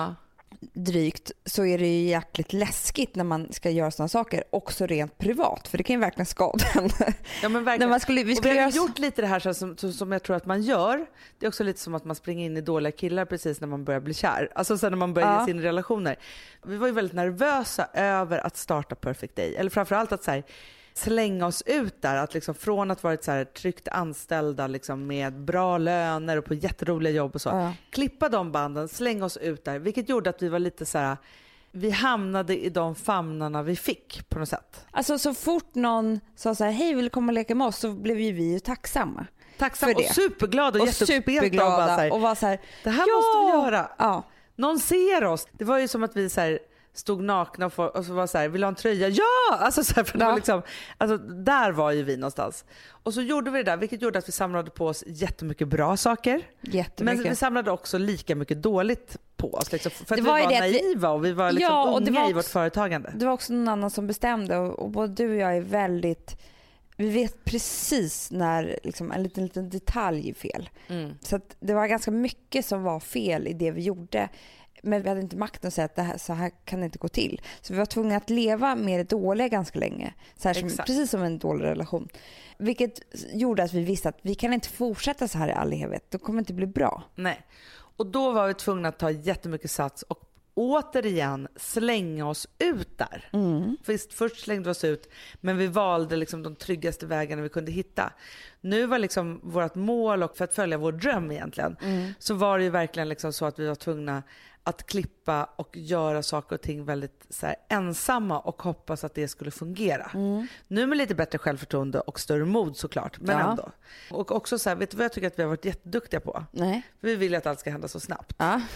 drygt, så är det ju jäkligt läskigt när man ska göra sådana saker också rent privat, för det kan ju verkligen skada en. Ja, men verkligen. Vi har gjort lite det här som jag tror att man gör. Det är också lite som att man springer in i dåliga killar precis när man börjar bli kär. Alltså sen när man börjar ge sina relationer. Vi var ju väldigt nervösa över att starta Perfect Day, eller framförallt att så här, slänga oss ut där, att liksom från att varit så här tryggt anställda liksom med bra löner och på jätteroliga jobb och så, klippa de banden, slänga oss ut där, vilket gjorde att vi var lite så här, vi hamnade i de famnarna vi fick på något sätt. Alltså så fort någon sa så här, hej, vill du komma och leka med oss, så blev ju vi ju tacksamma för det. Och superglada och jätteuppspelta och bara så här, och var så här, det här måste vi göra. Ja. Någon ser oss. Det var ju som att vi så här stod nakna och så var så här, vill du ha en tröja? Ja! Alltså, så här, för det var liksom, alltså, där var ju vi någonstans. Och så gjorde vi det där, vilket gjorde att vi samlade på oss jättemycket bra saker. Men vi samlade också lika mycket dåligt på oss. Liksom, för att vi var naiva och vi var liksom unga i vårt företagande. Det var också någon annan som bestämde, och både du och jag är väldigt... Vi vet precis när liksom en liten detalj är fel. Så att det var ganska mycket som var fel i det vi gjorde. Men vi hade inte makten att säga att så här kan det inte gå till. Så vi var tvungna att leva med det dåliga ganska länge. Så här precis som en dålig relation. Vilket gjorde att vi visste att vi kan inte fortsätta så här i all evighet. Det kommer inte bli bra. Nej. Och då var vi tvungna att ta jättemycket sats och återigen slänga oss ut där. Först slängde vi oss ut, men vi valde liksom de tryggaste vägarna vi kunde hitta. Nu var liksom vårt mål, och för att följa vår dröm egentligen, så var det ju verkligen liksom så att vi var tvungna att klippa och göra saker och ting väldigt så här, ensamma, och hoppas att det skulle fungera. Nu med lite bättre självförtroende och större mod såklart, men ändå. Och också så här, vet du vad jag tycker att vi har varit jätteduktiga på? Nej. För vi vill att allt ska hända så snabbt.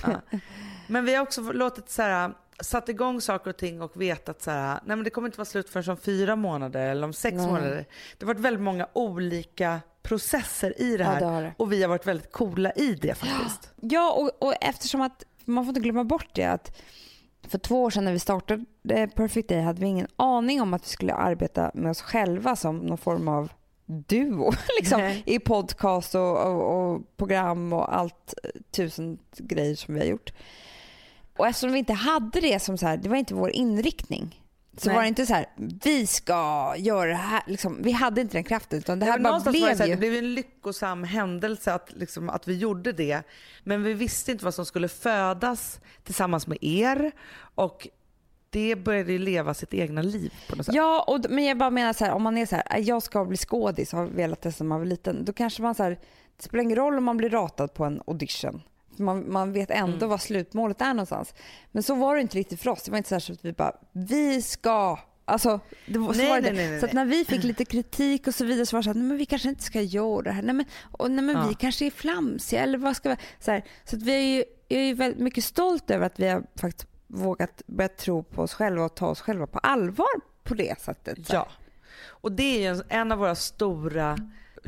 Men vi har också låtit så här, satt igång saker och ting och vetat så här, nej men det kommer inte vara slut förrän om 4 månader eller om 6 månader. Det har varit väldigt många olika processer i det här, det har det. Och vi har varit väldigt coola i det faktiskt. Ja, och eftersom att man får inte glömma bort det, att för 2 år sedan när vi startade Perfect Day hade vi ingen aning om att vi skulle arbeta med oss själva som någon form av duo liksom, i podcast och program och allt 1000 grejer som vi har gjort. Och eftersom vi inte hade det som så här, det var inte vår inriktning. Så var det inte så här, vi ska göra det här. Liksom, vi hade inte den kraften, utan det här bara blev det blev en lyckosam händelse att vi gjorde det. Men vi visste inte vad som skulle födas tillsammans med er. Och det började ju leva sitt egna liv på något sätt. Ja, men jag bara menar så här, om man är så här, jag ska bli skådis och har velat det som man var liten. Då kanske man så här, det spelar ingen roll om man blir ratad på en audition. Man vet ändå vad slutmålet är någonstans. Men så var det inte riktigt för oss. Det var inte så att vi bara, vi ska... Alltså, det var, nej. Så att när vi fick lite kritik och så vidare, så var det så att nej, men vi kanske inte ska göra det här. Nej men vi kanske är flamsiga eller vad ska vi... Så att jag är ju väldigt mycket stolt över att vi har faktiskt vågat börja tro på oss själva och ta oss själva på allvar på det sättet. Ja, och det är ju en av våra stora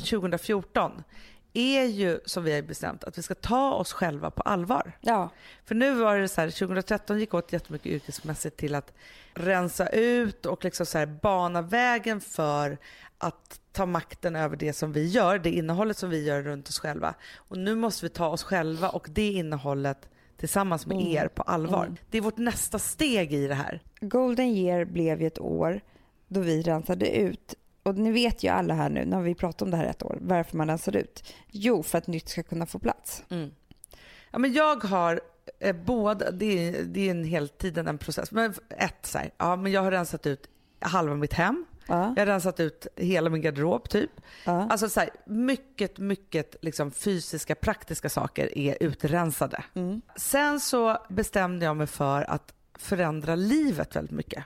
2014 är ju, som vi har bestämt, att vi ska ta oss själva på allvar. Ja. För nu var det så här, 2013 gick åt jättemycket yrkesmässigt till att rensa ut och liksom så här bana vägen för att ta makten över det som vi gör, det innehållet som vi gör runt oss själva. Och nu måste vi ta oss själva och det innehållet tillsammans med er på allvar. Det är vårt nästa steg i det här. Golden Year blev ju ett år då vi rensade ut. Och ni vet ju alla här nu, när vi pratat om det här ett år, varför man rensar ut. Jo, för att nytt ska kunna få plats. Ja, men jag har båda, det är en hel tiden en process. Men men jag har rensat ut halva mitt hem. Jag har rensat ut hela min garderob typ. Alltså så här, mycket liksom fysiska, praktiska saker är utrensade. Sen så bestämde jag mig för att förändra livet väldigt mycket.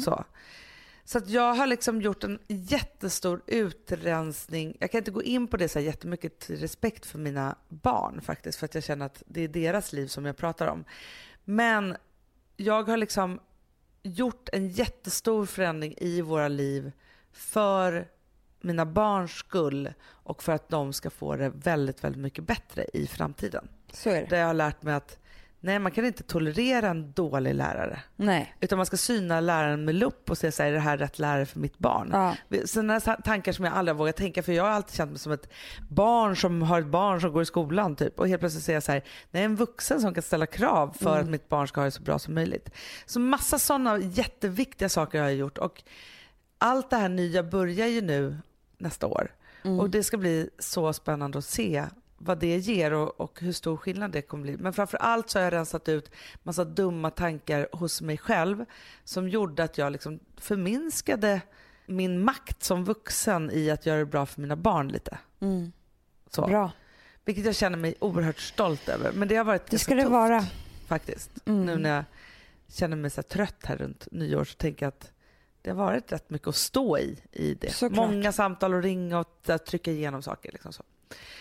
Så att jag har liksom gjort en jättestor utrensning. Jag kan inte gå in på det så här jättemycket till respekt för mina barn faktiskt. För att jag känner att det är deras liv som jag pratar om. Men jag har liksom gjort en jättestor förändring i våra liv för mina barns skull och för att de ska få det väldigt, väldigt mycket bättre i framtiden. Så är det. Där jag har lärt mig att nej, man kan inte tolerera en dålig lärare. Nej. Utan man ska syna läraren med lupp och se så här, är det här rätt lärare för mitt barn? Sådana tankar som jag aldrig har vågat tänka, för jag har alltid känt mig som ett barn som har ett barn som går i skolan typ. Och helt plötsligt säger jag så här, nej, en vuxen som kan ställa krav för att mitt barn ska ha det så bra som möjligt. Så massa sådana jätteviktiga saker har jag gjort, och allt det här nya börjar ju nu nästa år. Och det ska bli så spännande att se vad det ger och hur stor skillnad det kommer bli. Men framför allt så har jag rensat ut massa dumma tankar hos mig själv som gjorde att jag liksom förminskade min makt som vuxen i att göra det bra för mina barn lite. Så. Bra. Vilket jag känner mig oerhört stolt över. Men det har varit det ska det vara. Faktiskt. Nu när jag känner mig så trött här runt nyår så tänker jag att det har varit rätt mycket att stå i det. Såklart. Många samtal och ringa och trycka igenom saker liksom så.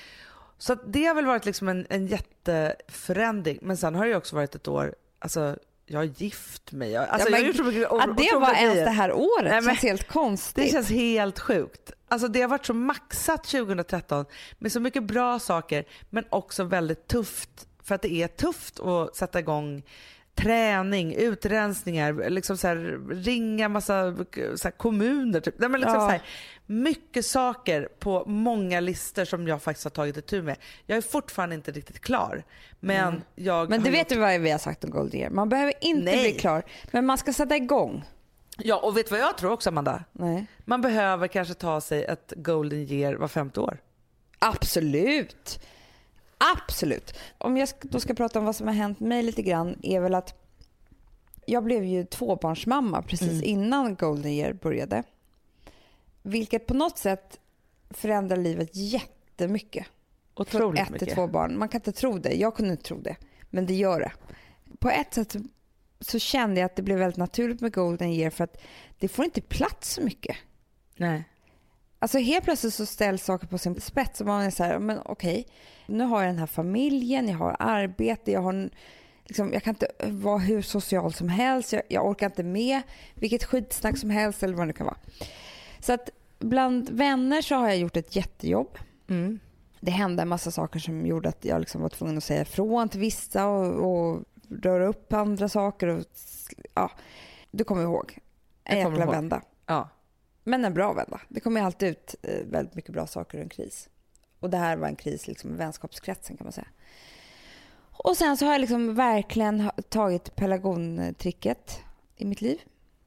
Så det har väl varit liksom en jätteförändring. Men sen har det också varit ett år, alltså jag har gift mig. Alltså, jag har gjort så mycket, att det var ens det här året känns helt konstigt. Det känns helt sjukt. Alltså det har varit så maxat 2013 med så mycket bra saker, men också väldigt tufft. För att det är tufft att sätta igång träning, utrensningar, liksom så här, ringa massa så här, kommuner typ. Nej, men liksom så här, mycket saker på många listor som jag faktiskt har tagit itu med. Jag är fortfarande inte riktigt klar. Men men det vet du vad vi har sagt om Golden Year. Man behöver inte bli klar, men man ska sätta igång. Ja, och vet du vad jag tror också, Amanda? Nej. Man behöver kanske ta sig ett Golden Year var 5:e år. Absolut. Absolut. Om jag då ska prata om vad som har hänt mig lite grann är väl att jag blev ju tvåbarnsmamma precis innan Golden Year började. Vilket på något sätt förändrar livet jättemycket. Otroligt från 1 till 2 barn. Man kan inte tro det. Jag kunde inte tro det. Men det gör det. På ett sätt så kände jag att det blev väldigt naturligt med Golden Year för att det får inte plats så mycket. Nej. Alltså helt plötsligt så ställs saker på sin spets och man är så här, men okej, nu har jag den här familjen, jag har arbete, jag kan inte vara hur social som helst, jag orkar inte med vilket skitsnack som helst eller vad det kan vara. Så att bland vänner så har jag gjort ett jättejobb. Det hände en massa saker som gjorde att jag liksom var tvungen att säga ifrån till vissa och röra upp andra saker. Och, ja, du kommer ihåg. En jäkla vända. Ja. Men en bra vända. Det kommer alltid ut väldigt mycket bra saker ur en kris. Och det här var en kris liksom i vänskapskretsen kan man säga. Och sen så har jag liksom verkligen tagit pelargontricket i mitt liv.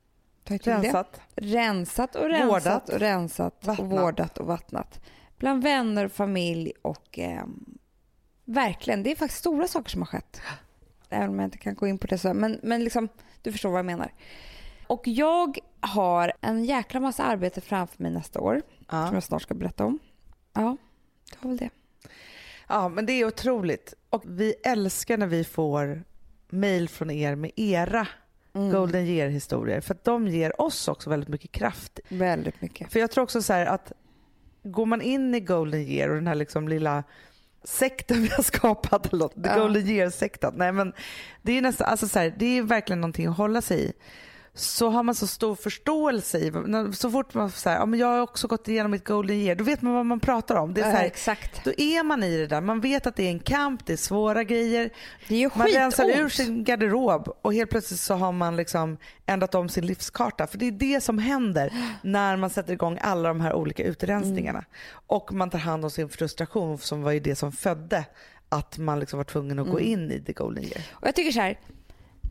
Rensat och rensat och rensat vattnat. Och vårdat och vattnat. Bland vänner, familj och verkligen, det är faktiskt stora saker som har skett. Även om jag inte kan gå in på det så. Men liksom, du förstår vad jag menar. Och jag har en jäkla massa arbete framför mig nästa år. Som jag snart ska berätta om. Ja, det var väl det. Ja, men det är otroligt. Och vi älskar när vi får mejl från er med era Golden Year-historier. För att de ger oss också väldigt mycket kraft. Väldigt mycket. För jag tror också så här att går man in i Golden Year och den här liksom lilla sekten vi har skapat, Golden Year-sekten. Nej, men det är nästan, alltså så här, det är verkligen någonting att hålla sig i. Så har man så stor förståelse i, så fort man säger, ja men jag har också gått igenom mitt Golden Year, då vet man vad man pratar om. Det är så här, exakt. Då är man i det där, man vet att det är en kamp, det är svåra grejer. Det är ju man rensar ur sin garderob och helt plötsligt så har man liksom ändrat om sin livskarta. För det är det som händer när man sätter igång alla de här olika utrensningarna. Och man tar hand om sin frustration som var ju det som födde att man liksom var tvungen att gå in i the Golden Year. Och jag tycker så här,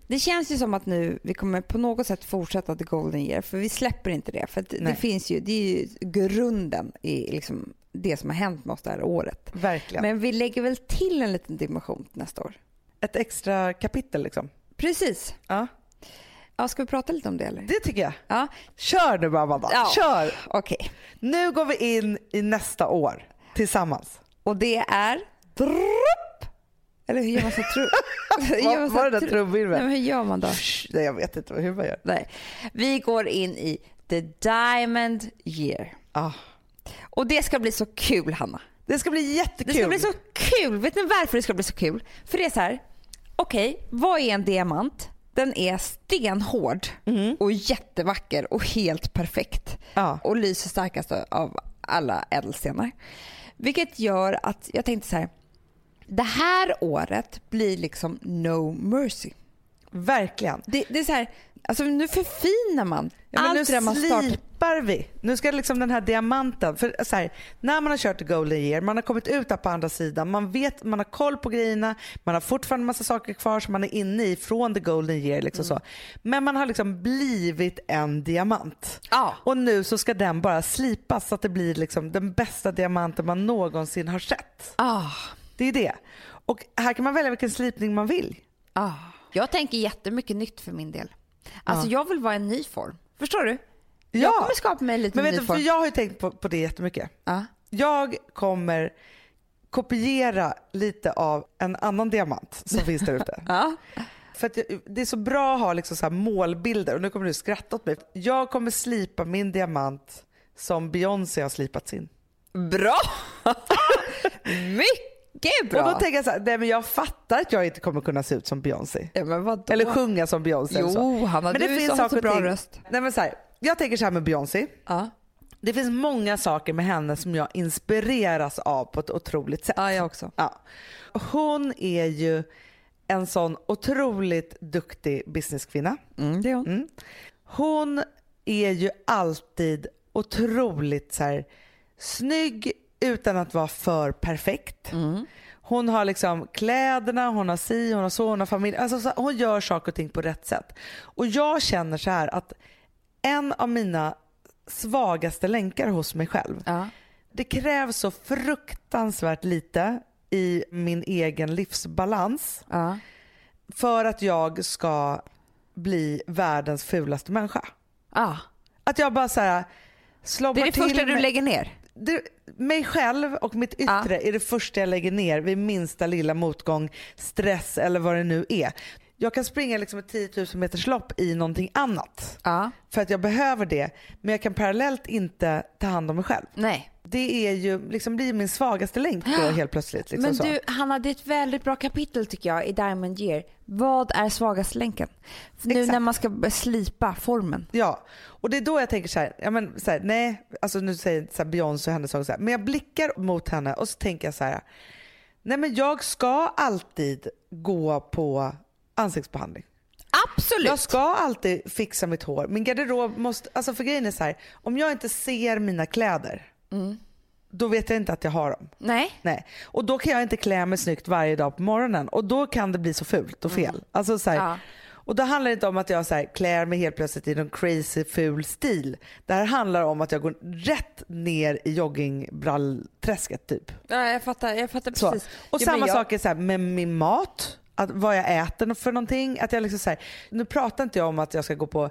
Det känns ju som att nu vi kommer på något sätt fortsätta the golden year, för vi släpper inte det. För att det finns ju, det är ju grunden i liksom det som har hänt med oss det här året. Verkligen. Men vi lägger väl till en liten dimension nästa år. Ett extra kapitel liksom. Precis. Ja. Ja, ska vi prata lite om det eller? Det tycker jag. Ja. Kör nu bara, Amanda. Ja. Kör. Okej. Nu går vi in i nästa år tillsammans. Och det är... Eller hur gör man så Var det där trumvirveln? Nej, hur gör man då? Nej, jag vet inte hur man gör. Nej. Vi går in i the diamond year. Och det ska bli så kul, Hanna. Det ska bli jättekul. Det ska bli så kul. Vet ni varför det ska bli så kul? För det är så här, okej, vad är en diamant? Den är stenhård och jättevacker och helt perfekt. Och lyser starkast av alla ädelstenar. Vilket gör att jag tänkte så här, det här året blir liksom no mercy. Verkligen. Det är så här, alltså nu förfinar man allt nu det man slipar vi. Nu ska liksom den här diamanten, för så här, när man har kört the golden year, man har kommit ut där på andra sidan, man vet, man har koll på grejerna, man har fortfarande massa saker kvar som man är inne i från the golden year liksom så. Men man har liksom blivit en diamant. Och nu så ska den bara slipas så att det blir liksom den bästa diamanten man någonsin har sett. Det är det. Och här kan man välja vilken slipning man vill. Jag tänker jättemycket nytt för min del. Alltså jag vill vara en ny form. Förstår du? Ja. Jag kommer skapa mig lite men vet ny du, form. för jag har ju tänkt på det jättemycket. Jag kommer kopiera lite av en annan diamant som finns där ute. För att det är så bra att ha liksom så här målbilder. Och nu kommer du skratta åt mig. Jag kommer slipa min diamant som Beyoncé har slipat sin. Bra! Mycket bra! Och då tänker jag så här, nej men jag fattar att jag inte kommer kunna se ut som Beyoncé. Men vadå? Eller sjunga som Beyoncé. Jo, Hanna, men det du finns har så bra röst. Nej men så här, jag tänker så här med Beyoncé. Det finns många saker med henne som jag inspireras av på ett otroligt sätt. Jag också. Hon är ju en sån otroligt duktig businesskvinna. Det är hon. Hon är ju alltid otroligt så här, snygg utan att vara för perfekt. Hon har liksom kläderna, hon har hon har så, hon har familj. Alltså, så, hon gör saker och ting på rätt sätt. Och jag känner så här att en av mina svagaste länkar hos mig själv. Det krävs så fruktansvärt lite i min egen livsbalans för att jag ska bli världens fulaste människa. Att jag bara så här slår. Det är det första du lägger ner? Mig själv och mitt yttre är det första jag lägger ner vid minsta lilla motgång, stress eller vad det nu är. Jag kan springa liksom ett 10 000 meters lopp i någonting annat för att jag behöver det, men jag kan parallellt inte ta hand om mig själv. Nej. Det är ju liksom blir min svagaste länk då helt plötsligt. Liksom men så. du, Hanna, det är ett väldigt bra kapitel tycker jag i Diamond Year. Vad är svagaste länken? För nu när man ska slipa formen. Ja, och det är då jag tänker så här, ja men så här, nej, alltså nu säger så här Beyoncé och hennes sång så här, men jag blickar mot henne och så tänker jag så här, nej men jag ska alltid gå på ansiktsbehandling. Absolut. Jag ska alltid fixa mitt hår. Min garderob måste, alltså för grejen är så här, om jag inte ser mina kläder då vet jag inte att jag har dem. Nej. Och då kan jag inte klä mig snyggt varje dag på morgonen och då kan det bli så fult och fel. Alltså så här, och då handlar det inte om att jag så här, klär mig helt plötsligt i någon crazy ful stil. Det här handlar om att jag går rätt ner i joggingbrallträsket typ. Ja, jag fattar precis. Så. Och samma sak är så här, med min mat. Att vad jag äter för någonting. Att jag liksom så här, nu pratar inte jag om att jag ska gå på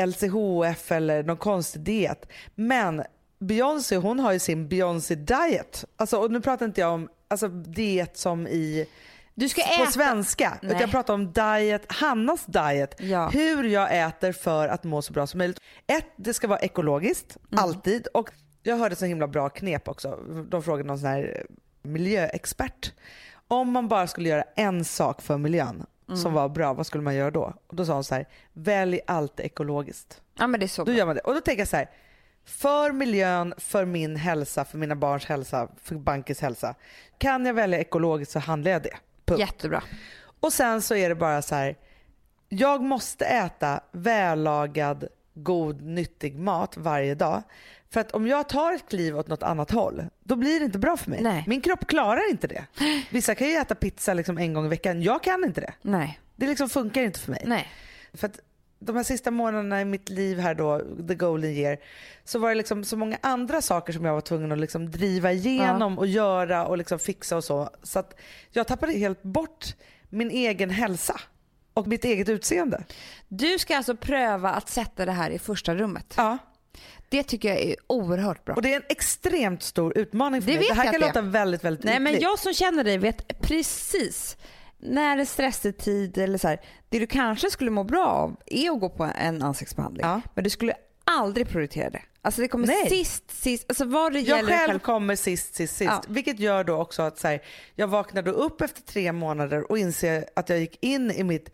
LCHF eller någon konstig diet. Men Beyoncé, hon har ju sin Beyoncé diet. Alltså, och nu pratar inte jag om alltså, diet som i du ska på äta. svenska. Utan jag pratar om diet, Hannas diet. Ja. Hur jag äter för att må så bra som möjligt. Det ska vara ekologiskt, alltid. Och jag hörde så himla bra knep också. De frågade någon sån här miljöexpert. Om man bara skulle göra en sak för miljön som var bra, vad skulle man göra då? Och då sa hon så här, välj allt ekologiskt. Ja, men det är så då gör man det. Och då tänker jag så här, för miljön, för min hälsa, för mina barns hälsa, för bankens hälsa. Kan jag välja ekologiskt så handlar jag det. Punkt. Jättebra. Och sen så är det bara så här, jag måste äta vällagad, god, nyttig mat varje dag. För att om jag tar ett kliv åt något annat håll, då blir det inte bra för mig. Nej. Min kropp klarar inte det. Vissa kan ju äta pizza liksom en gång i veckan. Jag kan inte det. Nej. Det liksom funkar inte för mig. Nej. För att de här sista månaderna i mitt liv här då, the golden year, så var det liksom så många andra saker som jag var tvungen att liksom driva igenom och göra och liksom fixa och så. Så att jag tappade helt bort min egen hälsa och mitt eget utseende. Du ska alltså pröva att sätta det här i första rummet. Ja. Det tycker jag är oerhört bra. Och det är en extremt stor utmaning för det mig. Det här kan det. låta väldigt, väldigt Nej, ytligt. men jag som känner dig vet precis när det är stressig tid eller så här, det du kanske skulle må bra av är att gå på en ansiktsbehandling. Ja. Men du skulle aldrig prioritera det. Alltså det kommer sist. Alltså vad det jag gäller själv kommer sist. Ja. Vilket gör då också att så här, jag vaknade upp efter 3 månader och inser att jag gick in i mitt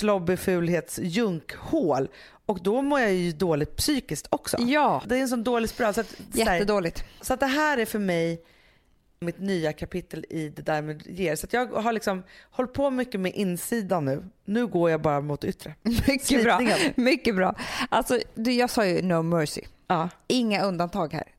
slobbefulhetsjunkhål. Och då mår jag ju dåligt psykiskt också. Ja. Det är en sån dålig spiral. Så att, jättedåligt. Så att det här är för mig mitt nya kapitel i The Diamond Year. Så att jag har liksom hållit på mycket med insidan nu. Nu går jag bara mot yttre. Mycket bra. Alltså, jag sa ju no mercy. Ja. Inga undantag här.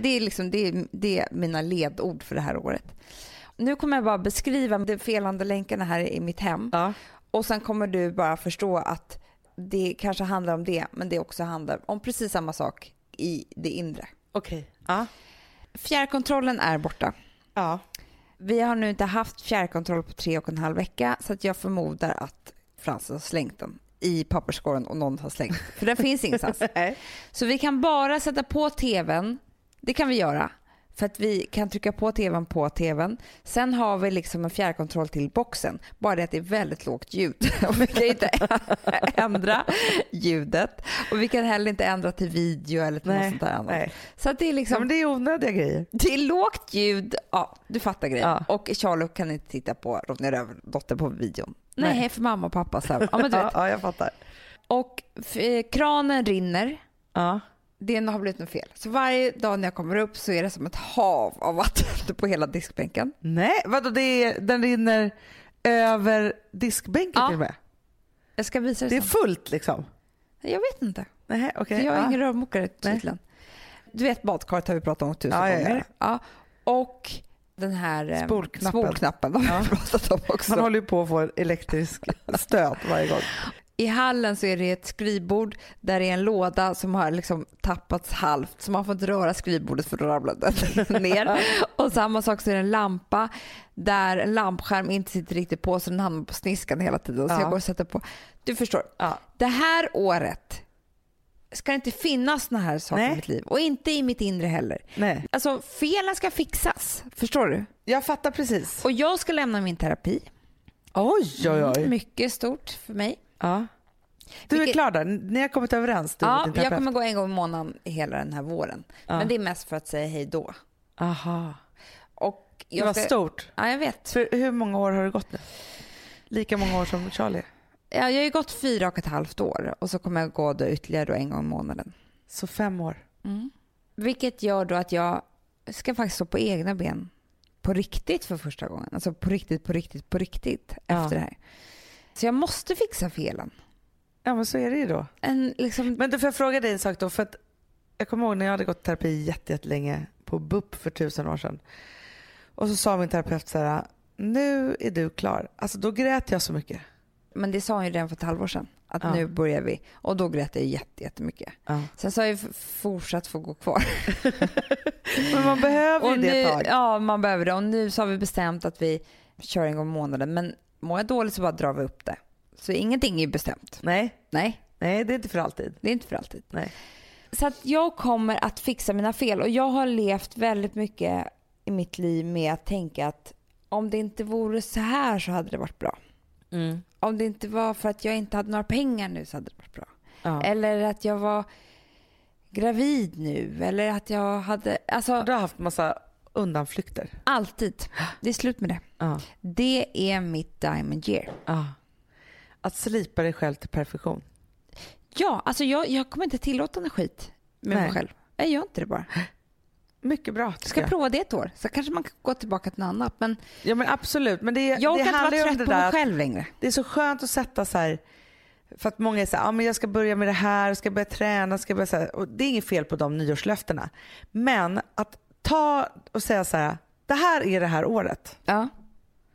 Det är mina ledord för det här året. Nu kommer jag bara beskriva de felande länkarna här i mitt hem. Ja. Och sen kommer du bara förstå att det kanske handlar om det, men det också handlar om precis samma sak i det inre. Okej. Ja. Fjärrkontrollen är borta. Ja. Vi har nu inte haft fjärrkontroll på 3,5 veckor, så att jag förmodar att Frans har slängt den i papperskorgen och någon har slängt. För den finns ingenstans. Så vi kan bara sätta på tvn. Det kan vi göra. För att vi kan trycka på tvn. Sen har vi liksom en fjärrkontroll till boxen. Bara det att det är väldigt lågt ljud. Och vi kan inte ändra ljudet. Och vi kan heller inte ändra till video eller till något sånt där annat. Nej. Så att det är liksom... Ja, men det är onödiga grejer. Det är lågt ljud. Ja, du fattar grejen. Ja. Och Charlie kan inte titta på Ronja Rövardotter på videon. Nej, för mamma och pappa. Så. Ja, men du vet. Ja, jag fattar. Och kranen rinner. Ja. Det har blivit något fel. Så varje dag när jag kommer upp så är det som ett hav av vatten på hela diskbänken. Nej, vadå? Den rinner över diskbänken till och med? Jag ska visa det är fullt liksom? Jag vet inte. Nej, okay. Jag är ingen rörmokare tydligen. Du vet, badkaret har vi pratat om 1000 gånger. Ja. Och den här spolknappen har vi pratat om också. Man håller ju på att få elektrisk stöt varje gång. I hallen så är det ett skrivbord där det är en låda som har liksom tappats halvt, så man får inte röra skrivbordet för då ramlar den ner. Och samma sak så är det en lampa där en lampskärm inte sitter riktigt på, så den hamnar på sniskan hela tiden. Så jag går och sätter på. Du förstår. Ja. Det här året ska det inte finnas såna här saker i mitt liv. Och inte i mitt inre heller. Nej. Alltså felen ska fixas. Förstår du? Jag fattar precis. Och jag ska lämna min terapi. Oj. Mycket stort för mig. Ja. Du är klar där? Ni har kommit överens? Ja, jag kommer gå en gång i månaden hela den här våren. Ja. Men det är mest för att säga hej då. Aha. Och det var stort. Ja, jag vet. För hur många år har du gått nu? Lika många år som Charlie? Ja, jag har ju gått 4,5 år. Och så kommer jag gå då ytterligare en gång i månaden. Så 5 år. Mm. Vilket gör då att jag ska faktiskt stå på egna ben. På riktigt för första gången. Alltså på riktigt efter det här. Så jag måste fixa felen. Ja, men så är det ju då. Men du, får jag fråga dig en sak då? För att jag kommer ihåg när jag hade gått terapi jättelänge på BUP för 1000 år sedan. Och så sa min terapeut så här: nu är du klar. Alltså då grät jag så mycket. Men det sa hon ju redan för ett halvår sedan. Att nu börjar vi. Och då grät jag jättemycket. Sen så har jag fortsatt få gå kvar. Men man behöver ju det ett tag. Ja, man behöver det. Och nu så har vi bestämt att vi kör en gång i månaden. Men mår jag dåligt så bara drar vi upp det. Så ingenting är bestämt. Nej, det är inte för alltid. Nej. Så att jag kommer att fixa mina fel. Och jag har levt väldigt mycket i mitt liv med att tänka att om det inte vore så här så hade det varit bra. Mm. Om det inte var för att jag inte hade några pengar nu så hade det varit bra. Ja. Eller att jag var gravid nu. Eller att jag hade... Alltså, du har haft massa undanflykter. Alltid. Det är slut med det. Ja. Det är mitt Diamond Year. Ja. Att slipa dig själv till perfektion. Ja, alltså jag kommer inte tillåta någon skit med mig själv. Jag gör inte det bara. Mycket bra. Jag ska prova det ett år. Så kanske man kan gå tillbaka till något annat. Men ja, men absolut. Men jag kan inte vara trött på mig själv längre. Det är så skönt att sätta så här. För att många är så här, men jag ska börja med det här, ska börja träna, ska börja så här. Och det är inget fel på de nyårslöftena. Men att ta och säga så här, det här är det här året. Ja.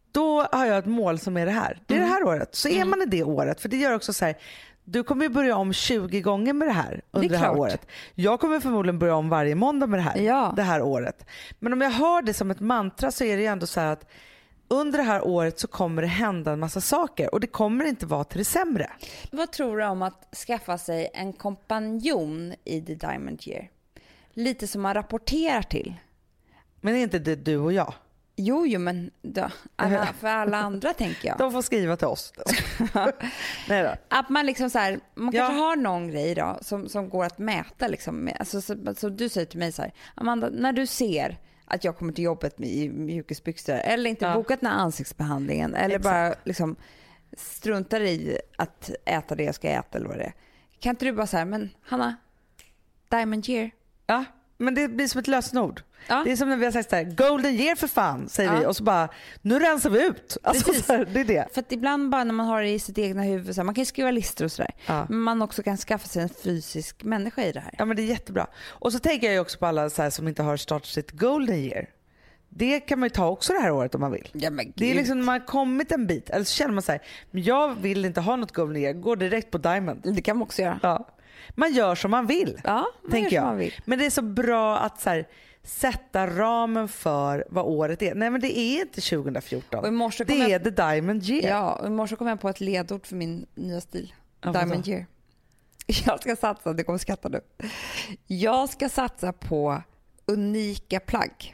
då har jag ett mål som är det här. Det är det här året. Så är man i det året, för det gör också så här, du kommer ju börja om 20 gånger med det här under det här året. Jag kommer förmodligen börja om varje måndag med det här, det här året. Men om jag har det som ett mantra så är det ju ändå så här att under det här året så kommer det hända en massa saker och det kommer inte vara till det sämre. Vad tror du om att skaffa sig en kompanjon i The Diamond Year? Lite som man rapporterar till. Men är inte det du och jag? Jo, men då, för alla andra tänker jag. De får skriva till oss. Nej då. Att man liksom så här, man kanske har någon grej då som går att mäta liksom. Alltså, så du säger till mig så här, Amanda, när du ser att jag kommer till jobbet med mjukisbyxor eller inte bokat den här ansiktsbehandlingen eller bara liksom struntar i att äta det jag ska äta eller vad det är. Kan inte du bara säga, men Hanna, Diamond Year. Ja, men det blir som ett lösenord. Ja. Det är som när vi har sagt så här, Golden Year för fan, säger vi. Och så bara, nu rensar vi ut. Alltså, så här, det är det. För att ibland bara när man har det i sitt egna huvud, så här, man kan skriva listor och sådär. Ja. Men man också kan skaffa sig en fysisk människa i det här. Ja, men det är jättebra. Och så tänker jag ju också på alla så här, som inte har startat sitt Golden Year. Det kan man ju ta också det här året om man vill. Ja, men det är liksom när man har kommit en bit. Eller så känner man så här, men jag vill inte ha något Golden Year. Går direkt på Diamond. Det kan man också göra. Ja. Man gör som man vill. Ja, man tänker gör som jag. man vill. Men det är så bra att så här, sätta ramen för vad året är. Nej, men det är inte 2014. Det är The Diamond Year. Ja, och i morse kom jag på ett ledord för min nya stil. Diamond Year. Jag ska satsa, det kommer skratta nu. Jag ska satsa på unika plagg.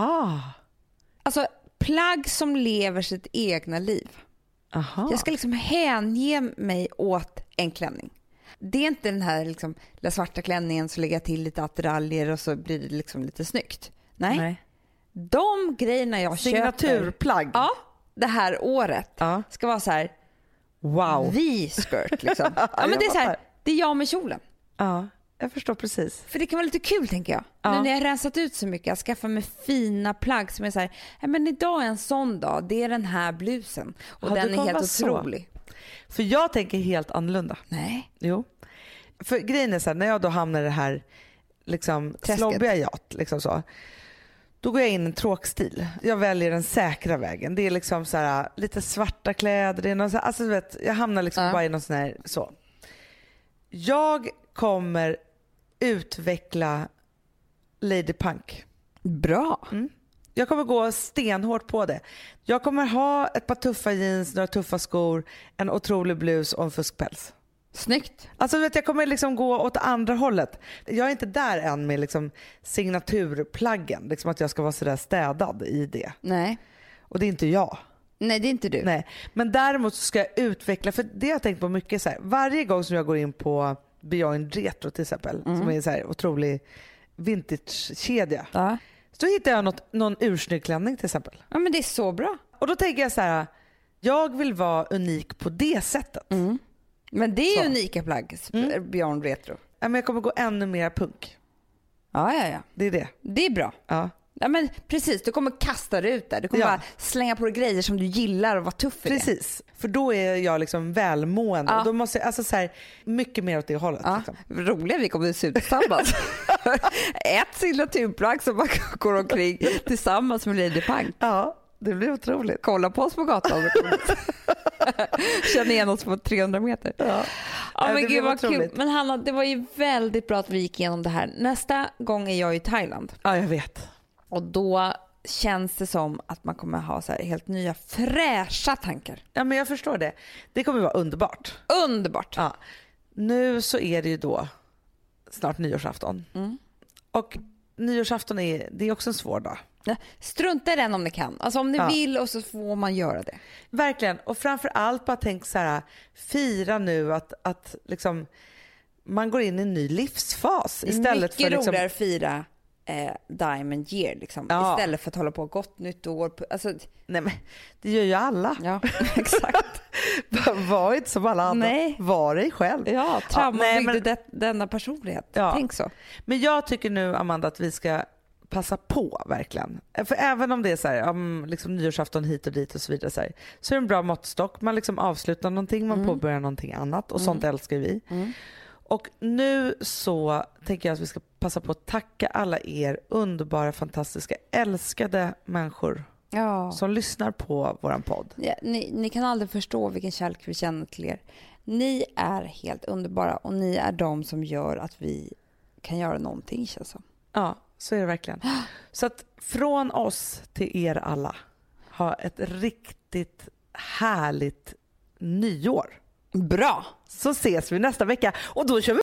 Alltså plagg som lever sitt egna liv. Aha. Jag ska liksom hänge mig åt en klänning. Det är inte den här liksom, den svarta klänningen så lägger jag till lite attiraljer och så blir det liksom lite snyggt. Nej. De grejerna jag signaturplagg. Ja, det här året ska vara så här V-skirt liksom. Ja, men det är så här, det är jag med kjolen. Ja, jag förstår precis. För det kan vara lite kul tänker jag. Nu när jag har rensat ut så mycket, jag skaffar mig fina plagg som är så här, men idag är en sån dag, det är den här blusen och den är helt otrolig. För jag tänker helt annorlunda. Nej. Jo. För grejen är så här, när jag då hamnar i det här liksom slobbiga jat, liksom så. Då går jag in i en tråkstil. Jag väljer den säkra vägen. Det är liksom så här lite svarta kläder, det är någon så här, alltså du vet, jag hamnar liksom bara i någon sån här så. Jag kommer utveckla Lady Punk. Bra. Jag kommer gå stenhårt på det. Jag kommer ha ett par tuffa jeans, några tuffa skor, en otrolig blus och en fuskpäls. Snyggt. Alltså vet jag kommer liksom gå åt andra hållet. Jag är inte där än med liksom signaturplaggen, liksom att jag ska vara så där städad i det. Nej. Och det är inte jag. Nej, det är inte du. Nej, men däremot så ska jag utveckla, för det har jag tänkt på mycket så här, varje gång som jag går in på Beyond Retro till exempel, som är en så här otrolig vintage-kedja. Ja. Så hittar jag någon ursnygg klänning till exempel. Ja, men det är så bra. Och då tänker jag så här, jag vill vara unik på det sättet. Men det är ju unika plagg, Beyond Retro. Ja, men jag kommer gå ännu mer punk. Ja. Det är det. Det är bra. Ja. Ja, men precis, du kommer kasta det ut där. Du kommer bara slänga på dig grejer som du gillar och vara tuff i det. Precis, för då är jag liksom välmående. Ja. Då måste jag, alltså så här, mycket mer åt det hållet. Ja. Liksom. Roliga vi kommer att se ut tillsammans. Ett signaturplagg som man går omkring tillsammans med Lady Punk. Ja, det blir otroligt. Kolla på oss på gatan. Känner igen oss på 300 meter. Ja, men gud vad kul. Men Hanna, det var ju väldigt bra att vi gick igenom det här. Nästa gång är jag i Thailand. Ja, jag vet. Och då känns det som att man kommer ha så här helt nya fräscha tankar. Ja, men jag förstår det. Det kommer vara underbart. Underbart. Ja. Nu så är det ju då snart nyårsafton. Och nyårsafton det är också en svår dag. Strunta i den om ni kan. Alltså om ni vill och så får man göra det. Verkligen. Och framförallt bara tänk så här, fira nu att liksom man går in i en ny livsfas. Istället mycket för liksom roligare att fira Diamond Year liksom. Istället för att hålla på gott nytt år. Alltså, nej, men det gör ju alla. Ja, exakt. Var inte som alla andra. Nej. Var dig själv. Ja, byggde denna personlighet. Tänk så. Men jag tycker nu, Amanda, att vi ska passa på verkligen. För även om det är så här, liksom nyårsafton hit och dit och så vidare så är det en bra måttstock. Man liksom avslutar någonting, man påbörjar någonting annat och sånt älskar vi. Och nu så tänker jag att vi ska passa på att tacka alla er underbara, fantastiska, älskade människor som lyssnar på våran podd. Ja, ni kan aldrig förstå vilken kärlek vi känner till er. Ni är helt underbara och ni är de som gör att vi kan göra någonting, känns som. Ja, så är det verkligen. Så att från oss till er alla, ha ett riktigt härligt nyår. Bra! Så ses vi nästa vecka och då kör vi